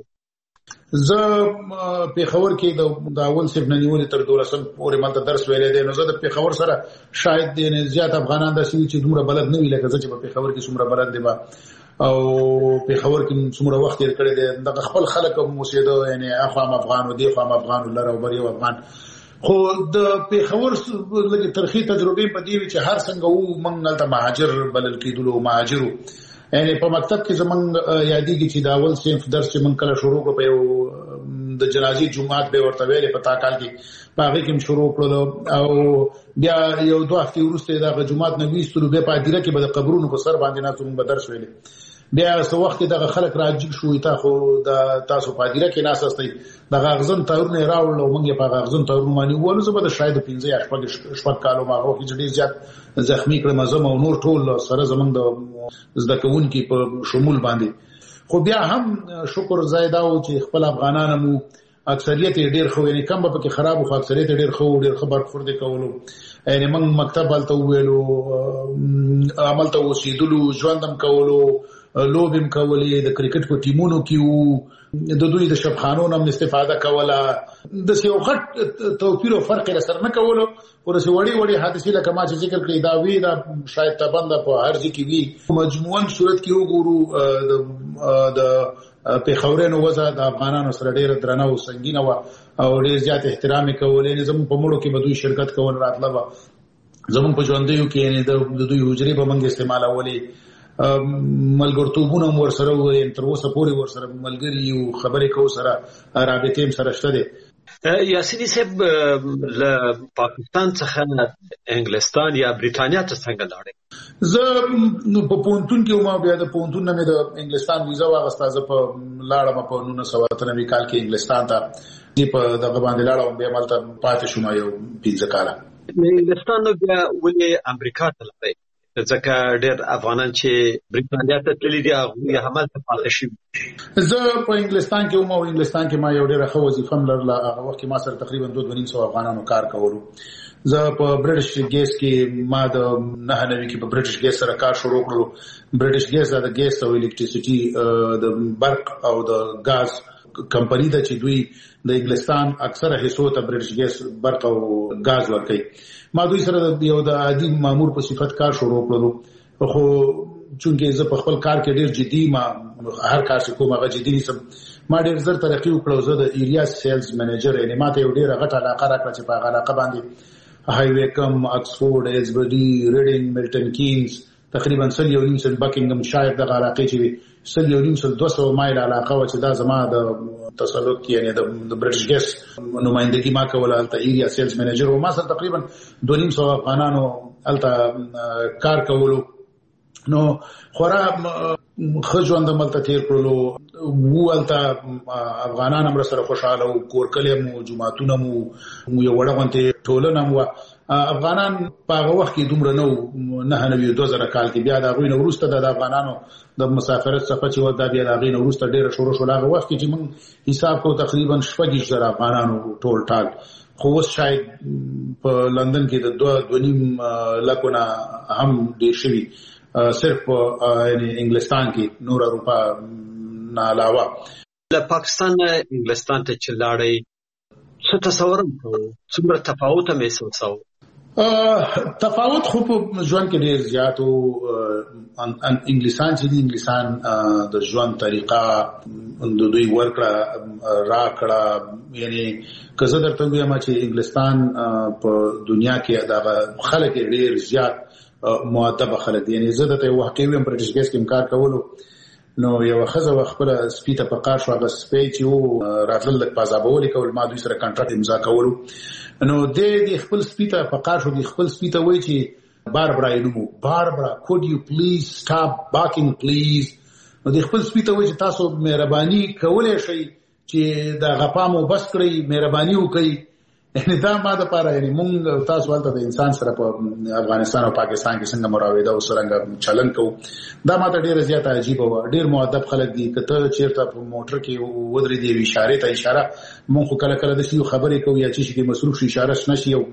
زه پېښور کې د اول صف نه نیولې تر 12 پورې ماته درس ویلې دی نو زه د پېښور سره شاید د زیات افغانان داسې چې دومره بلد نه وي لکه زه چې په پېښور کې څومره بلد دی او پیښور کې څومره وخت تیر کړی دی د خپل خلک موسیده یعنی اخوام افغان او دی خام افغان لره او بریو افغان خو د پیښور لږ ترخی تجربه په دی چې هر څنګه وو موږ دلته مهاجر بلل کېدلو مهاجرو یعنی په مکتب کې زمونږ یادېږي چې د اول صنف درس چې موږ کله شروع کړو په یو د جنازي جمعات به ورته ویلې په تا کال کې په هغه کې شروع کړو او بیا یو دوه هفتې وروسته د جمعات نه ویستلو بیا په ادیره کې به د قبرونو په سر باندې ناسو موږ درس ویلې بیا څو وخت دغه خلک راجګ شو تا خو د تاسو په ادیره کې ناساستئ د غاغزن تورونه راوړل او موږ په غاغزن تورونه باندې ولو زه به د شاید 15 شپږ کالو ما هو کې ډیر زیات زخمی کړم زما او نور ټول سره زمونږ د زده کوونکو په شمول باندې خو بیا هم شکر زیاده او چې خپل افغانانو اکثریت ډیر خو یعنی کم به کې خراب خو اکثریت ډیر خبر فرد کولو یعنی موږ مکتب حالته ویلو عمل ته وسیدلو ژوندم کولو لوبم کولې د کرکټ په ټیمونو کې وو د دوی د شبخانو نم استفاده کوله د یو غټ توپیر او فرق سره نه کولو ورسې وړي حادثه لکه ما چې ذکر کړی دا وی دا شاید تبند په هر ځای کې وی مجموعاً صورت کې وګورو د پیښورینو وزه د افغانانو سره ډېر درنه او سنگینه و او ډېر زیات احترام کولې زموږ په مړو کې به دوی شرکت کول راتله زموږ په ژوندیو کې د دوی حجرې به موږ استعمالولې ملګرتوبونه ور سره وي تر اوسه پورې ور سره ملګری او خبرې کو سره رابطې سره شته دي یاسینی صاحب له پاکستان څخه انګلستان یا بریټانیا ته څنګه لاړې زه په پونتون کې ما بیا د پونتون نه د انګلستان ویزا واغسته زه په لاړم په 1993 کال کې انګلستان ته دی په دغه باندې لاړم بیا مالته پاتې شوم یو 15 کال انګلستان نو بیا ولې امریکا ته لاړې ځکه ډېر افغانان چې بریټانیا ته تللي دي هغه عمل ته پاتې شي زه په انګلستان کې ومه انګلستان کې ما یو ډېر ښه وظیفه لرله هغه وخت کې ما سره تقریبا 2.5 افغانانو کار کولو زه په برټش ګیس کې ما د 99 کې په برټش ګیس سره کار شروع کړو برټش ګیس د ګیس او الکتریسيټي د برق او د غاز کمپنی د چې دوی د انګلستان اکثره حصو ته برټش ګیس برق او غاز ورکوي ما دوی سره یو د عادي مامور په صفت کار شروع کړو خو چونکه زه په خپل کار کې ډیر جدي ما هر کار چې کوم هغه جدي نسم ما ډیر زر ترقی وکړو زه د ایریا سیلز منیجر یعنی ماته یو ډیر غټه علاقه راکړه چې په علاقه باندې هاي ویکم اکسفورد ایزبرډي ریډینګ ملټن کینز تقریبا 1.5 بکینګم شایر د علاقې چې 1.5 مایل علاقه و چې دا زما د تسلط کې یعنی د برټش ګیس نمائندګي ما کوله الته ایریا سیلز منیجر او ما سره تقریبا 2.5 افغانانو الته کار کولو نو خورا خجوند ملته تیر کړلو وولته افغانان هم سره خوشاله او کورکلې مو جمعهتونه مو یو وړغونته ټولنه مو افغانان په هغه وخت کې دومره نو 2000 کال کې بیا د غوینه ورسته د افغانانو د مسافرت څخه چې ودا بیا د غوینه ورسته ډیره شروع شو هغه وخت کې موږ حساب کو تقریبا 2000 افغانانو ټول ټال خو اوس شاید په لندن کې د 2.5 لکونه هم ډیر شوي صرف یعنی انګلستان کې نور اروپا نه علاوه له پاکستان انګلستان ته چلاړی څه تصورم کوو څومره تفاوت مې محسوساو تفاوت خو په ژوند کې ډیر زیات او انګلستان چې د انګلستان د ژوند طریقه د دوی ورکړه راکړه یعنی کزه درته وایم چې انګلستان په دنیا کې د خلک ډیر زیات مؤدب خلک یعنی زه د ته واقعي ویم برټش ګیس کې کار کولو نو یو خزه خپل سپیته په کار شو هغه سپی چې راتل د پازابول کول ما دوی سره کانټراکټ امضا کولو نو د خپل سپیته په کار شو د خپل سپیته وای چې باربرا could you please stop barking please نو د خپل سپیته وای چې تاسو مهرباني کولای شئ چې دا غپامو بس کړئ مهرباني وکړئ یعنی دا ما د پاره یعنی مونږ تاسو ولته د انسان سره په افغانستان او پاکستان کې څنګه مراوده او څنګه چلن کو دا ما ته ډیره زیاته عجیب و ډیر مؤدب خلک دي کته چیرته په موټر کې ودرې دی اشاره ته اشاره مونږ کله کله د شي خبرې کوي یا چې کې مصروف شي اشاره نشي او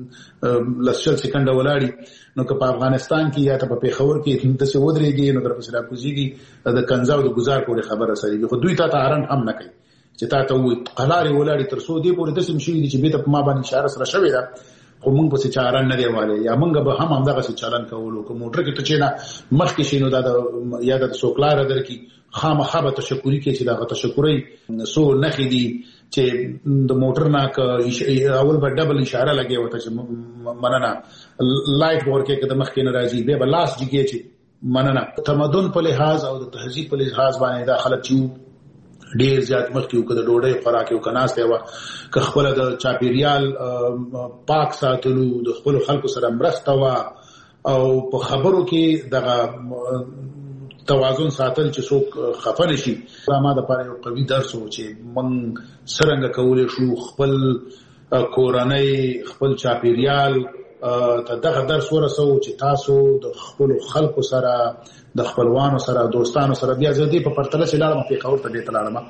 لسل سکند ولاړی نو که په افغانستان کې یا ته په پیښور کې د څه ودرېږي نو در پسې راکوزيږي د کنځاو د گزار کوله خبره سره خو دوی ته هرن هم نه کوي چې تا ته وي قلاري ولاړی تر څو دی پورې د سم شي چې به ته په ما باندې اشاره سره شوې ده خو موږ په چاره نه دی والي یا موږ به هم همدغه چلن کولو کوم موټر کې ته چې نه مخکې شینو دا یا د سوکلار درکې خامخا به تشکرې کې چې دا تشکرې سو نخې دي چې د موټر نه اول به ډبل اشاره لګي وته چې مننه لایټ ورکه کې د مخکې ناراضي به لاس جګي چې مننه تمدن په لحاظ او د تهذیب په لحاظ باندې دا خلک چې ډیر زیات مخکې وکړه د ډوډۍ خوراک یو کناسته و که خپل د چاپیریال پاک ساتلو د خپل خلکو سره مرسته و او په خبرو کې دغه توازن ساتل چې څوک خفه نشي ما د پاره یو قوي درس و چې من څنګه کولای شو خپل کورنۍ خپل چاپیریال ته دغه درس ورسو چې تاسو د خپل خلکو سره د خپلوانو سره دوستانو سره بیا ځدی په پرتله چې لاړم په خبر ته دې تلاړم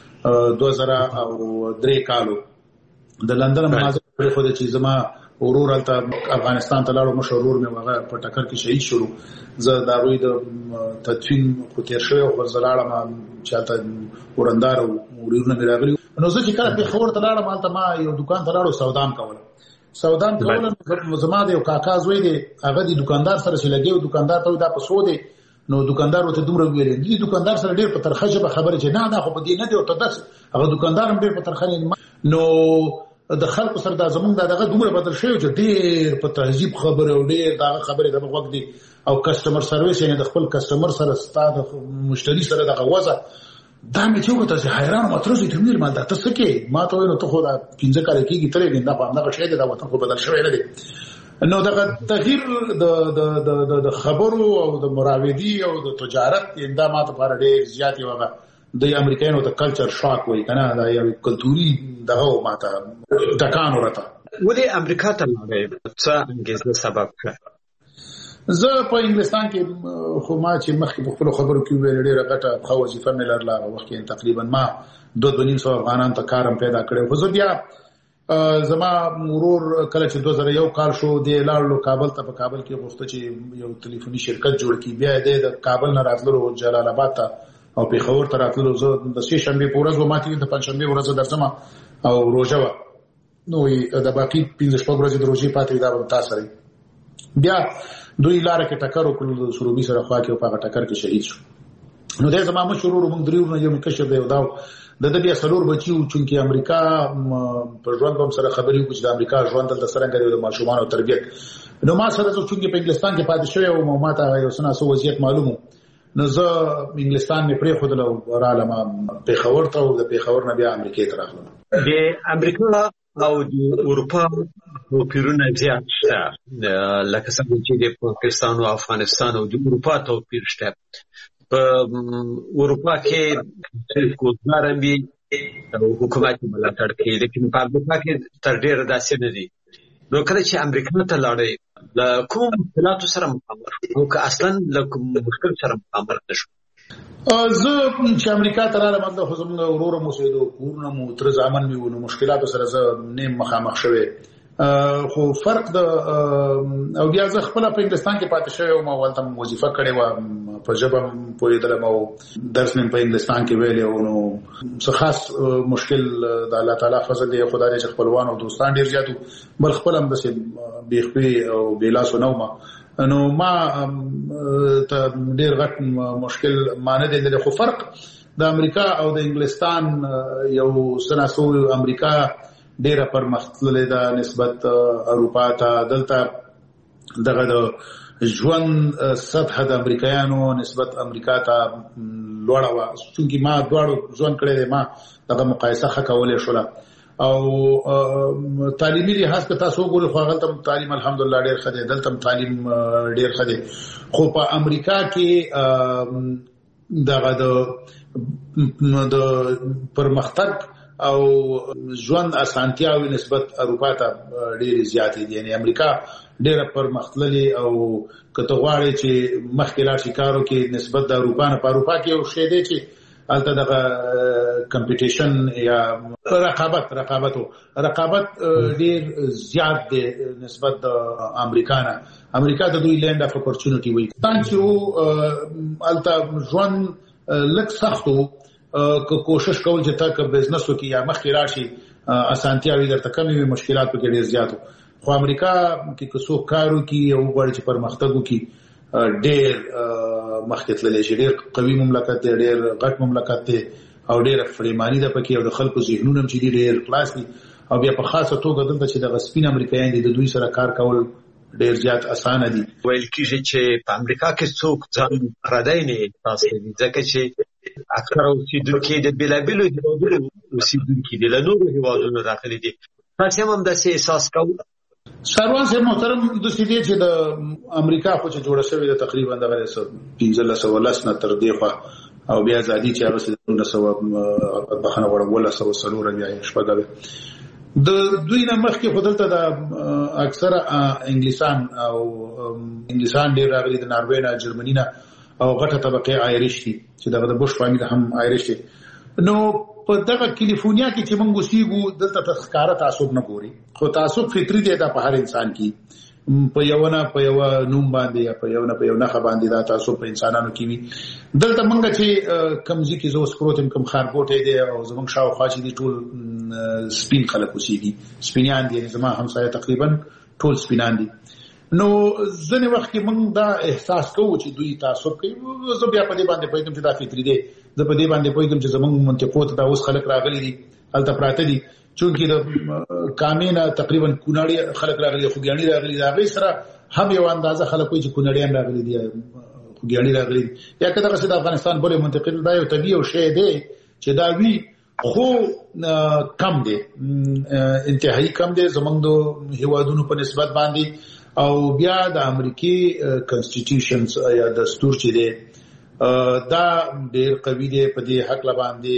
2003 کالو د لندن مناظره پر خو د چې زما ورور ته افغانستان ته لاړو مشهور مې هغه په ټکر کې شهید شو زه دا وی د تدفین خو تیر شوی او زلاړم چاته ورندار ورونه مې راغلی نو زه چې کله په خبر ته لاړم مالته ما یو دکان ته لاړو سودام کوله زما د یو کاکا زوی دی هغه د دکاندار سره چې لګیو دکاندار ته دا په سو دی نو دکاندار وته دومره ویل دي دکاندار سره ډیر په ترخه ژبه خبره چې نه خو په دې نه دی او ته داس هغه دکاندار هم ډیر په ترخه نو د خلکو سره د زمونږ دغه دومره بدل شوی چې ډیر په تهذیب خبره او ډیر دغه خبره د وخت دی او کسٹمر سرویس یعنی د خپل کسٹمر سره ستاد مشتری سره دغه وځه دا مې چې وته حیران مترسي ترمیر ما دا تاسو کې ما ته نو ته خو دا 15 کال کېږي ترې نه په همدغه شی دا وته خو بدل شوی نه دی نو دغه تغییر د خبرو او د مراودي او د تجارت دا ما ته پر ډېر زیات یوغه د امریکایانو د کلچر شاک وای کنه دا یو کلتوري دغه ماته ټکان ورته ولې امریکا ته لاړې څه انګیزه سبب کړ زه په انګلستان کې خو ما چې مخکې په خپل خبرو کې ویل ډېر غټه خو وظیفه مې لرله وخت کې تقریبا ما 2.5 افغانان ته کارم پیدا کړو خو زه بیا زما مرور کله چې 2001 کال شو د لاړو کابل ته په کابل کې غوښته چې یو ټلیفوني شرکت جوړ کړي بیا د کابل نه راتلو جلال آباد ته او په خبر تر راتلو زه د سې شنبه پورز و ماتې د پنځشنبه ورځ درځم او روزه و نو د باقي 15 ورځې د روزي پاتې دا تاسو بیا دوی لار کې ټکر وکړل د سروبي سره خوا کې په هغه ټکر کې شهید شو نو د زما مشرور موږ دریو نه یو کشر دی دا د بیا سلور بچیو چې امریکا په ژوند هم سره خبرې وکړي چې د امریکا ژوند د سره غوړي د ماشومان او تربیت نو ما سره چې په انګلستان کې پاتې شوی او ما ته یو سنا سو وضعیت معلومو نو زه انګلستان مې پرې خود له ورالم په خبر ته او د په خبر نه بیا امریکا ته راغلم د امریکا او د اروپا توپیرونه زیات شته لکه څنګه چې د پاکستان او افغانستان او د اروپا توپیر شته په اروپا کې کوزارم بي حکومت ملاتړ کوي لیکن په امریکا کې تر ډیره داسې نه دي نو کله چې امریکا ته لاړې له کوم مشکلاتو سره مخامخ او که اصلا له کوم مشکل سره مخامخ نشو زه چې امریکا ته راغلم د خصوصا اورور مو سیدو کورونه مو تر ځامن میونه مشکلاتو سره زه نیم مخامخ شوه خو فرق د او بیا زه خپل په انګلستان کې پاتې شوی او ما ولته وظیفه کړې و په ژبه پوری درم او درس مې په انګلستان کې ویل او نو څه خاص مشکل د الله تعالی فضل دی خدای دې خپلوان او دوستان ډیر زیاتو بل خپل هم د بیخپی او بیلاسو نو نو ما ته ډیر غټ مشکل مانه دی د خو فرق د امریکا او د انګلستان یو سناسو امریکا ډیره پرمختللې ده نسبت اروپا ته دلته دغه د ژوند سطح د امریکایانو نسبت امریکا ته لوړه و چې ما دواړو ژوند کړی دی ما دغه مقایسه کولای شو او تعلیمي لحاظ که تاسو وګورئ خو هغه تم تعلیم الحمدلله ډیر ښه دی دلته تعلیم ډیر ښه دی خو په امریکا کې دغه د پرمختګ او ژوند اسانتیاوي نسبت اروپا ته ډېر زیات دي یعنی امریکا ډېر پرمختللي او کته غواړي چې مخکې لا شکارو کې نسبت د اروپا نه په اروپا کې یو شی دی چې البته دغه کمپټیشن یا رقابت ډېر زیات دی نسبت د امریکا نه امریکا د دوی لینډ اف اپورچونټی وي تاسو البته ژوند لږ سختو که کوشش کول چې تا که بزنس وکي یا مخکې راشي اسانتیاوي درته کمې وي مشکلات پکې ډېر زیاتو خو امریکا کې که څوک کار وکړي او غواړي چې پرمختګ وکړي ډېر مخکې تللی شي. ډېر قوي مملکت دی، ډېر غټ مملکت دی او ډېره فریماني ده پکې او د خلکو ذهنونه هم چې دي ډېر خلاص دي. او بیا په خاصه توګه دلته چې دغه سپین امریکایان دي د دوی سره کار کول ډېر زیات اسانه دي. ویل کېږي چې په امریکا کې څوک ځان پردی نه احساس کوي ځکه چې اکثره اوسېدونکي د بېلابېلو هېوادونو اوسېدونکي دي، له نورو هېوادونو راغلي دي. تاسې هم داسې احساس کوئ؟ سروان صاحب محترم، داسې دی چې د امریکا خو چې جوړه شوې ده تقریبا دغه 1510 نه تر دې خوا او بیا ازادي چې هغه 1900 بخښنه غواړم 1904 بیا شپږ د دوی نه مخکې خو دلته د اکثره انګلیسان ډېر راغلي، د ناروې نه، جرمني نه او غټه طبقه آیریش دي چې دغه د بوش فامیل هم آیریش دي. نو په دغه کیلیفورنیا کې چې موږ اوسېږو دلته ښکاره تعصب نه ګوري، خو تعصب فطري دی دا په هر انسان کې، په یو نوم باندې یا په یو نښه باندې دا تعصب په انسانانو کې وي. دلته موږ چې کوم ځای کې زه اوس پروت یم، کوم ښارګوټی دی او زموږ شاوخوا چې دي ټول سپین خلک اوسېږي، سپینیان دي، زما همسایه تقریبا ټول سپینان دي. نو ځینې وخت کې موږ دا احساس کوو چې دوی تعصب کوي. زه بیا په دې باندې پوهېږم چې دا فطري دی، زه په دې باندې پوهېږم چې زموږ منطقو ته دا اوس خلک راغلي دي، هلته پراته دي، چونکې د کامې نه تقریبا کونړي خلک راغلي، خوږیاڼي راغلي دي، هغې سره هم یو اندازه خلک وایي چې کونړیان راغلي دي، خوږیاڼي راغلي دي. یا که دغسې د افغانستان بلې منطقې دا یو طبیعي یو شی دی چې دا وي، خو کم دی، انتهایی کم دی زموږ د هېوادونو په نسبت باندې. او بیا د امریکې کنسټیټیوشنز یا دستور چې دی دا ډېر قوي دی، په دې حقله باندې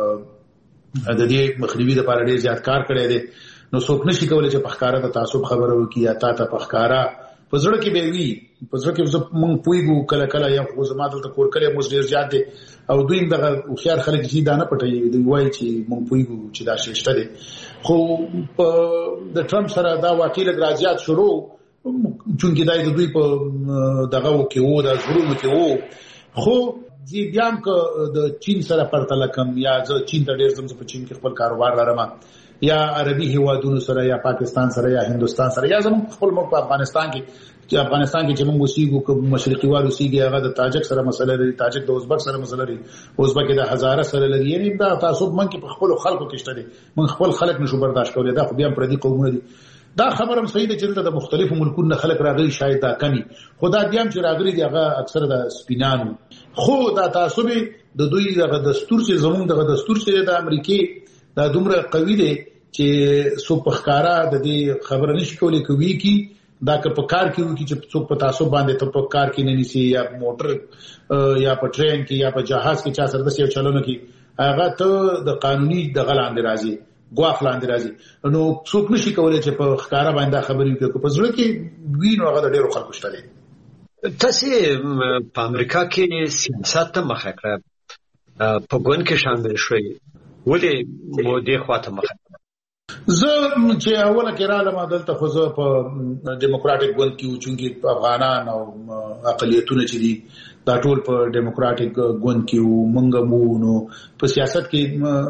د دې مخنیوي لپاره ډېر زیات کار کړی دی. نو څوک نشي کولی چې په ښکاره د تعصب خبره وکړي یا تا ته په ښکاره په زړه کې به وي، په زړه کې موږ پوهېږو کله کله، یا خو زما دلته کور کلی موږ ډېر زیات دی او دوی هم دغه هوښیار خلک چې دا نه پټوي، دوی وایي چې موږ پوهېږو چې دا شی شته دی. خو د ټرمپ سره دا واقع لږ رازیات شروع، چونکې دا د دوی په دغه کې وو، د زړونو کې وو. خو زه بیا هم که د چین سره پرتله کړم، یا زه چین ته ډېر ځم، زه په چین کې خپل کاروبار لرم، یا عربي هېوادونو سره، یا پاکستان سره، یا هندوستان سره، یا زموږ خپل ملک په افغانستان کې چې موږ اوسېږو، که مشرقي وال اوسېږي هغه د تاجک سره مسله لري، تاجک د ازبک سره مسله لري، ازبک د هزاره سره لري. یعنې دا تعصب موږ کې په خپلو خلکو کې شته دی، موږ خپل خلک نشو برداشت کولی. دا خو بیا هم پردي قومونه دي. دا خبره هم صحیح ده چې دلته د مختلفو ملکونو نه خلک راغلي، شاید دا کمی، خو دا بیا هم چې راغلي دي هغه اکثره د سپینانو. خو دا تعصب د دوی دغه دستور چې زموږ دغه دستور چې د امریکې دا دومره قوي دی چې څوک په ښکاره د دې خبره نشي کولی کوي کی دا که په کار کې وکړي چې څوک په تعصب باندې ته په کار کې نه نیسي، یا موټر یا په ټرین کې یا په جهاز کې چا سره داسې یو چلونه کې هغه ته د قانوني دغه لاندې راځي، ګواښ لاندې راځي. نو څوک نشي کولی چې په ښکاره باندې خبرې وکړي. په زړه کې وي نو هغه د ډېرو خلکو شته دی. تاسې په امریکا کې سیاست ته مخه کړه، په ګوند کې شامل شوئ، ولې مو دې خواته مخه کړه؟ زه چې اوله کې رالم دلته، خو زه په ډیموکراټک ګوند کې وو، چونکې افغانان او اقلیتونه چې دي دا ټول په ډیموکراټک ګوند کې وو، موږ مو. نو په سیاست کې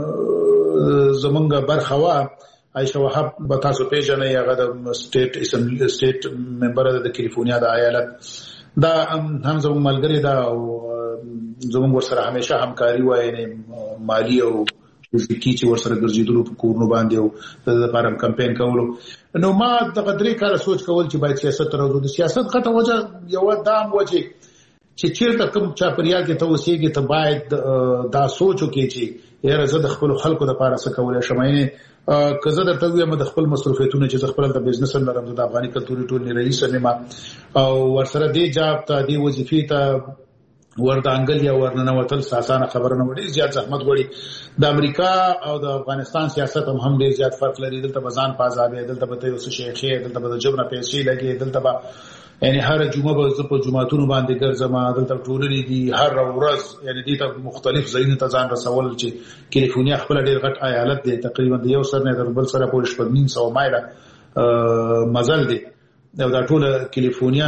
زمونږ برخه وه. عایشه وهاب به تاسو پیژنئ، هغه د سټیټ ممبر ده د کیلیفورنیا د ایالت، دا هم زموږ ملګرې ده او زموږ ورسره همیشه همکاري وه، یعنې مالي او فزیکي چې ورسره ګرځېدلو په کورونو باندې او د لپاره هم کمپین کولو. نو ما دغه 3 کاله سوچ کول چې باید سیاست ته راوځو. د سیاست غټه وجه یوه دا هم وه چې چېرته کوم چاپېریال کې ته اوسېږې، ته باید دا سوچ وکړې چې یاره زه د خپلو خلکو دپاره څه کولی شم. یعنې که زه درته ووایم د خپل مصروفیتونه چې زه خپل هلته بزنس هم لرم، زه د افغاني کلتوري ټولنې رئیس هم یم او ورسره دې جاب ته، دې وظیفې ته وردانګل یا ورننوتل اسانه خبره نه وړي، زیات زحمت غواړي. د امریکا او د افغانستان سیاست هم ډېر زیات فرق لري. دلته به ځان په عذابې، دلته به ته یو څه شی ښې، دلته به د جب نه پیسې لګې، دلته به یعنې هره جمعه به زه په جوماتونو باندې ګرځم، دلته ټولنې دي هر ورځ، یعنې دې ته مختلف ځایونو ته ځان رسول. چې کیلیفورنیا خپله ډېر غټ ایالت دی، تقریبا د یو سر نه تر بل سره پورې 900 مایله مزل دی او دا ټوله کیلیفورنیا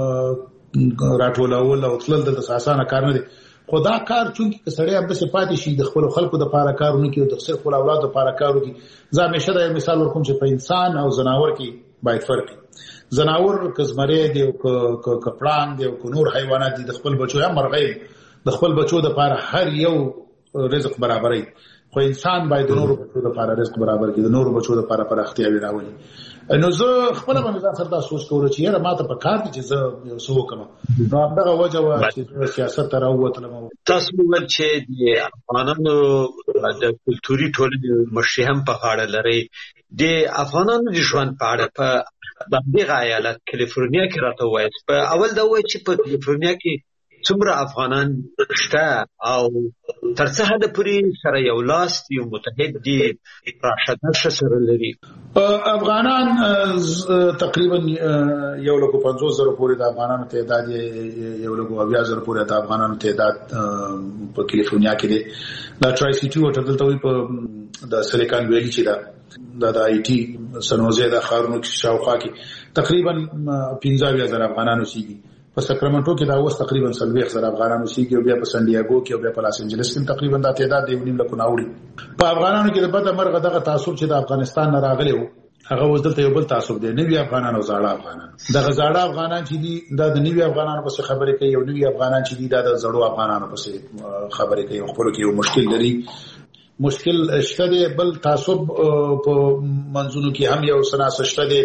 راټولول او تلل دلته اسانه کار نه دی. خو دا کار چونکې که سړی همداسې پاتې شي، د خپلو خلکو دپاره کار ونه کړي او د خپلو اولادو دپاره کار وکړي. زه همیشه دا یو مثال ورکوم چې په انسان او ځناور کې باید فرق زناور کزمری دی او کپړان دی او نور حیوانات دي د خپل بچو یا مرغۍ د خپل بچو د لپاره هر یو رزق برابرای خو انسان باید د نورو بچو د لپاره رزق برابر کړي د نورو بچو د لپاره پراختیا راولي نو زه خپل باندې ځان سره دا سوچ کوم چې یاره ماته په کار دي چې زه یو څه وکم نو هغه وجه وا چې سیاست ته راووتلم تاسو ول چې د افغانانو د کلتوري ټولنې مشر هم په اړه لري د افغانانو د ژوند په اړه په دغه ایالت کالیفورنیا کې راته وایي په اول دا وایي چې په کالیفورنیا کې څومره افغانان شته او تر څه حد پورې سره یو لاس یو متحد دي راشدات سره لري افغانان تقریبا 150,000 پورې د افغانانو تعداد 1,000 پورې د افغانانو تعداد په کالیفورنیا کې دي دا ټرای سیټي وټر دلته وي په د سیلیکان ویلي چې دا د آی ټي سنوزه د خارونو شاوخوا کې تقریبا 15,000 افغانانو سیږي په ساکرامنټو کې دا اوس تقریبا 40,000 افغانانو سیږي او بیا په سان ډیاګو کې او بیا په لاس انجلس کې تقریبا دا تعداد دی 1.5 لک ناوړي په افغانانو کې د بده مرغه دغه تعصب چې د افغانستان نه راغلی وو هغه اوس دلته یو بل تعصب دی نوی افغانان او زاړه افغانان دغه زاړه افغانان چې دي دا د نوی افغانانو په خبرې کوي او نوی افغانان چې دي دا د زړو افغانانو په خبرې کوي خپل کې یو مشکل لري مشکل شته دی بل تعصب په منځونو کې هم یو سناس شته دی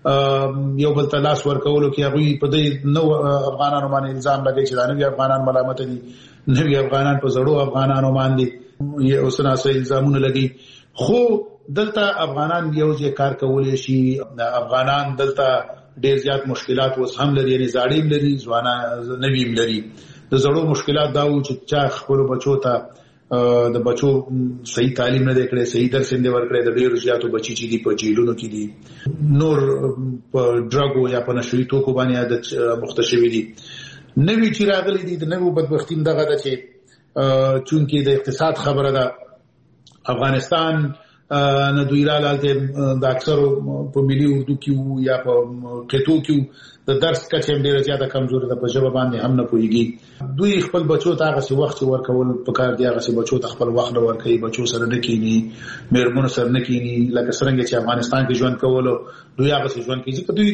یو بل تلاش ورکولو کې هغه په دې نو افغانانو باندې الزام لګي چې دا نوی افغانان ملامت دي نوی افغانان په زړو افغانانو باندې یو سناسه الزامونه لګي خو دلته افغانان یو ځای کار کولای شي افغانان دلته ډېر زیات مشکلات اوس هم لري یعنی زاړیم لري ځوانه نویم لري د زړو مشکلات دا و چې چا خپل بچو ته د بچو صحیح تعلیم نه کړي صحیح درس نه ورکړي د ډېر زیاتو بچی چې دي په جیلونو کې دي نور په ډراګو یا په نشوي توکو باندې عادت مختشوي دي نوی چې راغلي دي د نوو بدبختیم دغه د چې چونکی د اقتصاد خبره ده افغانستان نه دوی رالته د اکثر په ملي اردو کې یا په قطو کې د درس کچې ډیره زیاته کمزوري ده په ژبه باندې هم نه پوهیږي دوی خپل بچو ته هغه څه وخت ورکول په کار دی هغه څه بچو ته خپل وخت ورکړي بچو سره نه کینی مېرمنو سره نه کینی لکه څنګه چې افغانستان کې ژوند کولو دوی هغه څه ژوند کوي چې دوی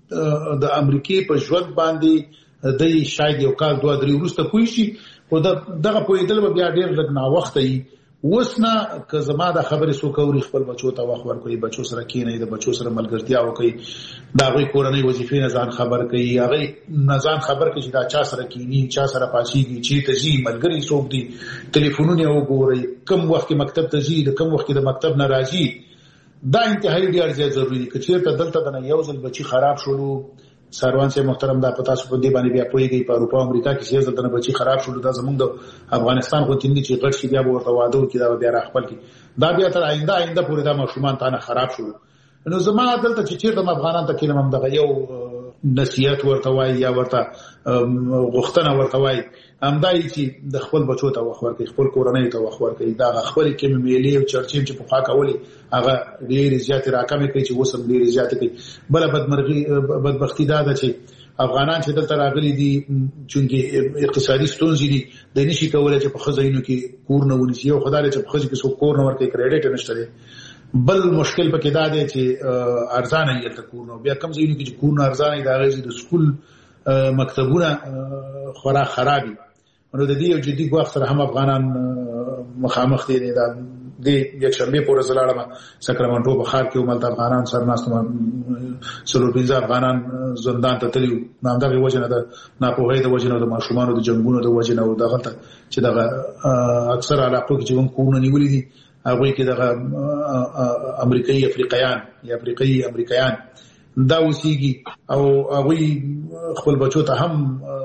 د امریکای په ژوند باندې د شاید یو کال 2-3 وروسته پوي شي او دغه پویدل بیا ډیر لږ نا وخت ای وسنه که زما د خبرې سو کوي خپل بچو ته وخت ورکړي بچو سره کینې د بچو سره ملګرتیا وکړي دا غوي کورنۍ وظیفې نه ځان خبر کوي هغه نه ځان خبر کوي چې دا چا سره کینی چا سره پاسيږي چې ته زی ملګری څوک دي ټلیفونونه وګوري کم وخت مکتب ته زی د کم وخت د مکتب نه راځي دا انتهایی ډیر زیات ضروری دي چې ته دلته د یو ځل بچي خراب شولو سروان سے محترم دا پتا سو په دې باندې بیا پويږي په اروپا امریکا کې سیاست د بچي خراب شول دا زمونږ د افغانستان خو تینې چې غټ شي بیا ورته واده کې دا بیا راخپل کی دا بیا تر آینده پورې دا مشرومان ته خراب شول نو زما دلته چې چیرته افغانان ته کلم هم دغه یو نصيحت ورته وای یا ورته غوښتنه ورته وای همدای چې د خپل بچو ته وخت ورکړي خپل کورنۍ ته وخت ورکړي دا خپل کې میلې او چرچې چې په خوا کولې هغه ډېر زیات راکمې کوي چې وسم ډېر زیات کوي بل بدبختی دا ده چې افغانان چې دلته راغلي دي چې اقتصادي ستونزې دي د نشي کولای چې په خزینو کې کور نه ونیسي او خدای چې په خزې کې څو کور نه ورکړي کریډټ نشته بل مشکل پکې دا دی چې ارزانه یې ته کور نه بیا کم ځینو کې چې کور نه ارزانه دی دا غږی د سکول مکتبونه خورا خرابي نو د دې یو جدي ګواښ سره هم افغانان مخامخ دي دا د یک شنبه پورې زلاړه ساکرامنټو بخار کې وملته افغانان سرناستم سلو پنځه افغانان زندان ته تللیو نامدغه وجنه د ناپوهۍ د وجنه د ماشومانو د جنگونو د وجنه او دغه چې دغه اکثر علاقو کې چې کوم کورونه نیولې دي هغه کې دغه امریکایي امریکایان دا وسیږي او هغه خپل بچو ته هم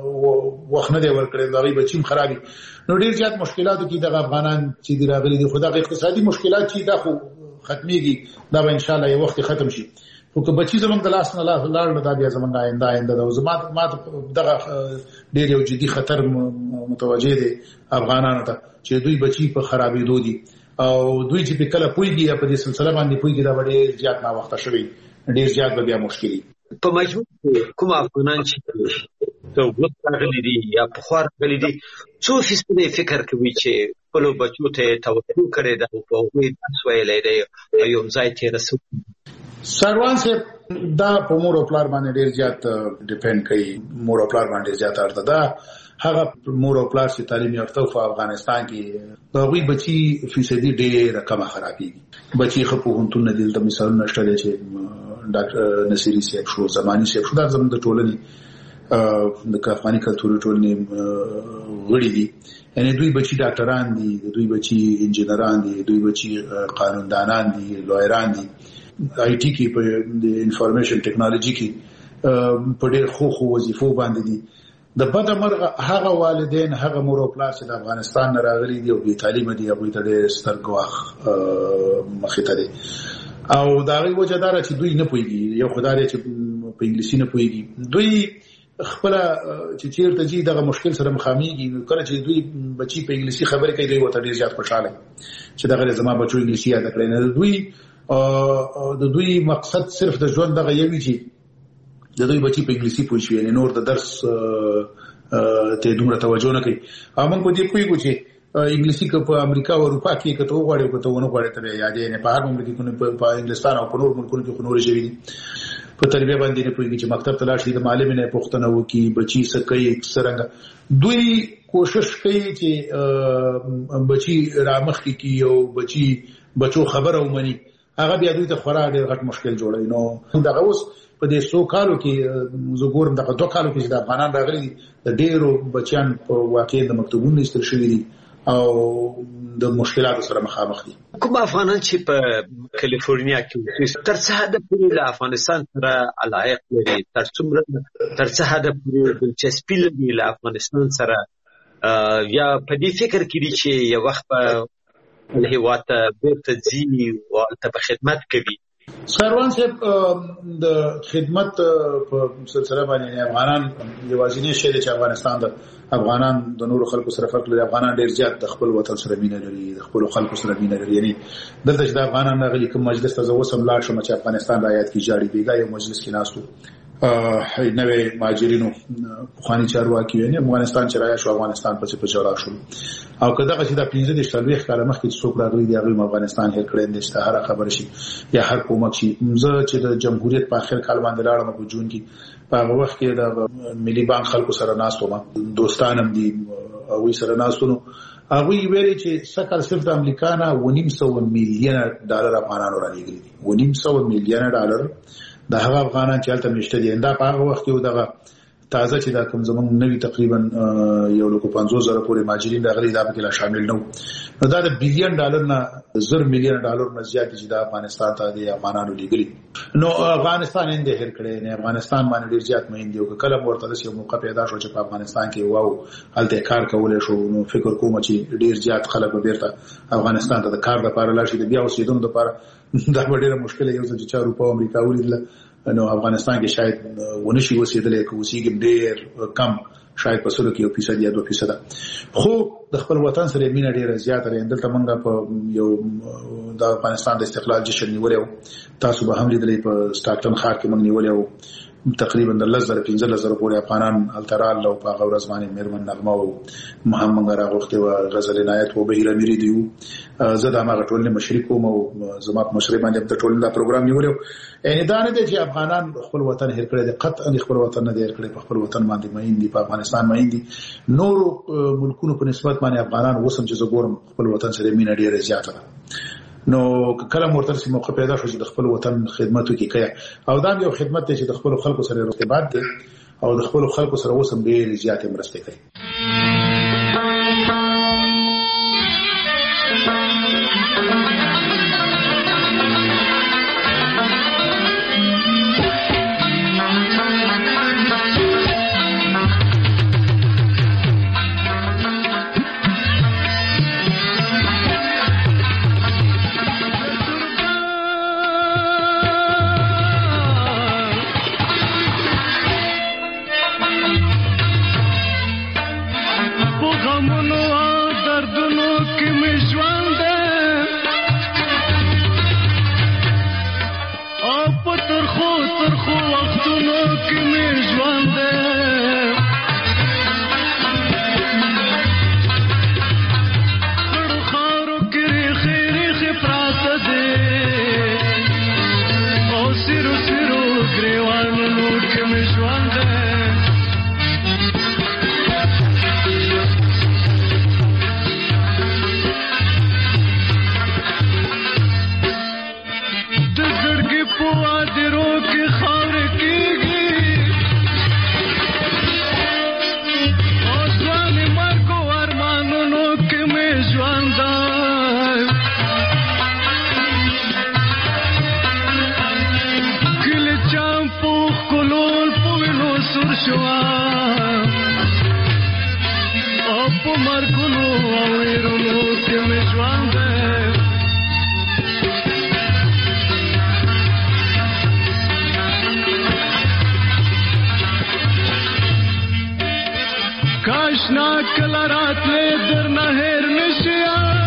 وخت نه دی ورکړی دا غي بچیم خرابي نو ډیر زیات مشکلاتو کې د افغانان چې دی راغلي دي خدای اقتصادي مشکلات چې دا خو ختميږي دا به ان شاء الله یو وخت ختم شي خو که بچی زمونږ د لاس نه لاړ دا بیا زمونږ آینده دا زما دغه ډیر یو جدي خطر متوجه دي افغانانو ته چې دوی بچی په خرابېدو دي او دوی چې په کله پويږي په دې سلسله باندې پويږي دا ډیر زیات نا وخت شوی ډیر زیات بیا مشکلي په مجموع کوم افغانان چې ته وګورئ دي یا په خور غلي دي څو فیصد فکر کوي چې خپل بچو ته توجه کړي دا په وې تاسو ویلې دی یو ځای ته رسو سروان صاحب دا په مور او پلار باندې ډیر زیات ډیپند کوي. مور او پلار باندې زیات اړه ده. هغه مور او پلار چې تعلیم یافته په افغانستان کې دا غوي بچي فیصدي ډیر کم خرابېږي. بچي خپل هنتون نه دي. د مثالونه شته چې ډاکټر نصيري صاحب شو، زماني صاحب شو، دا زموږ د ټولنې د افغاني کلتوري ټولنې غړي دي. یعنی دوی بچي ډاکټران دي، دوی بچي انجینران دي، دوی بچي قانوندانان دي، لویران دي، آی ټي کې په د انفارمیشن ټیکنالوژي کې په ډېر خو وظیفو باندې دي. د بده مرغه هغه والدین، هغه مور او پلار چې د افغانستان نه راغلي دي او بې تعلیمه دي، هغوی ته ډېر ستر ګواښ مخې ته دی. او د هغې وجه دا ده چې دوی نه پوهېږي. یو خو دا دی چې په انګلیسي نه پوهېږي. دوی خپله چې چېرته ځي دغه مشکل سره مخامېږي. کله چې دوی بچي په انګلیسي خبرې کوي، دوی ورته ډېر زیات خوشحاله چې دغه زما بچو انګلیسي یاده کړی نه. د دوی مقصد صرف د ژوند دغه یوي چې د دوی بچي په انګلیسي پوه شي، یعنې نور د درس ته دومره توجه نه کوي. او موږ په دې پوهېږو چې انګلیسي که په امریکا او اروپا کې که ته وغواړې او که ته ونه غواړې ته به یادې. یعنې په هر مملک کې، په انګلستان او په نور ملکونو کې خو نورې ژبې دي. په تربیه باندې نه پوهېږي چې مکتب ته لاړ شي، د معلم نه پوښتنه وکړي بچي څه کوي څرنګه. دوی کوشش کوي چې بچي رامخکې کړي او بچو خبره ومني. هغه بیا دوی ته خورا ډېر غټ مشکل جوړوي. نو دغه اوس په دې 100 کالو کې زه ګورم دغه 2 کالو کې چې د افغانان راغلي دي، د ډېرو بچیان په واقع د مکتبونو ایستل شوي دي او د مشکلاتو سره مخامخ دي. کوم افغانان چې په کالیفورنیا کې تر څه حد پورې له افغانستان سره علاقه لري، تر څه حد پورې دلچسپي لري له افغانستان سره، یا په دې فکر کې دي چې یو وخت په هېواد ته بیرته ځي او هلته به خدمت کوي؟ سروان صاحب د خدمت په سلسله باندې افغانان یوازینی شی دی چې افغانستان د افغانان د نورو خلکو سره فرق لري. افغانان ډېر زیات د خپل وطن سره مینه لري، د خپل خلکو سره مینه لري. یعنی دلته چې د افغانان راغلي کوم مجلس ته زه اوس هم لاړ شم چې افغانستان رایاد کې جاړي بیګا یو مجلس کې ناست وو، نوې مهاجرینو پخواني چارواکي، یعنی افغانستان چې رایا شو افغانستان پسې په جوړا شو. او که دغه چې د 15 کاله مخکې څوک راغلي دي هغوی افغانستان هېر کړی دی چې هر خبره شي یا هر کومک شي. زه چې د جمهوریت په آخر کال باندې لاړم په جون کې، په هغه وخت کې د ملي بانک خلکو سره ناست وم، دوستان هم دي هغوی سره ناست وو. هغوی ویلي چې سږ کال صرف د امریکا نه 900 میلیونه ډالر افغانانو رالېږلي دي. 900 میلیونه ډالر د هغه افغانان چې هلته میشته دي. دا په هغه وخت کې دغه تازه چې دا کوم زموږ نوي تقریبا 1,50,000 پورې مهاجرین راغلي، دا پکې لا شامل نه وو. نو دا د بلین ډالر نه 1000 میلیون ډالر نه زیات چې د افغانستان ته د افغانانو لېږلي. نو افغانستان یې هېر کړی نه، افغانستان باندې ډېر زیات مین دی. او کله ورته داسې یو موقع پیدا شو چې په افغانستان کې واو هلته کار کولی شو، نو فکر کوم چې ډېر زیات خلک به بیرته افغانستان ته د کار لپاره لاړ شي. د بیا اوسېدنو لپاره دا به ډېره مشکله یو ځل چې چا اروپا او امریکا ولیدله، نو افغانستان کې شاید ونه شي اوسېدلی، که اوسېږي ډېر کم، شاید په 1% یا 2%. خو د خپل وطن سره مینه ډېره زیاته ده. دلته موږ په یو د افغانستان د استقلال جشن نیولی و، تاسو به هم لیدلی په سټاکټن ښار کې موږ نیولی و. تقریبا د 10,000-15,000 پورې افغانان هلته راغله او په هغه ورځ باندې مېرمن نغمه او مهم موږ راغوښتې وه، غزل عنایت و، بهیر امیري دي وو. زه د هماغه ټولنې مشري کوم او زما په مشرۍ باندې د ټولنې دا پروګرام نیولی و. یعنې دا نه دی چې افغانان خپل وطن هېر کړی دی، قطعا خپل وطن نه دی هېر کړی، په خپل وطن باندې مین دي، په افغانستان مین دي. نورو ملکونو په نسبت باندې افغانان اوس هم چې زه ګورم خپل وطن سره مینه ډېره زیاته ده. نو کله مورته داسې موقع پیدا شو چې د خپل وطن خدمت وکړي کوي، او دا یو خدمت دی چې د خپلو خلکو سره ارتباط دی او د خپلو خلکو سره اوس هم ډېرې زیاتې مرستې کوي. غمونو شوا او په مرګونو او ویرونو کې مې ژوند کاشنا کله راتلې درنه هېر نشي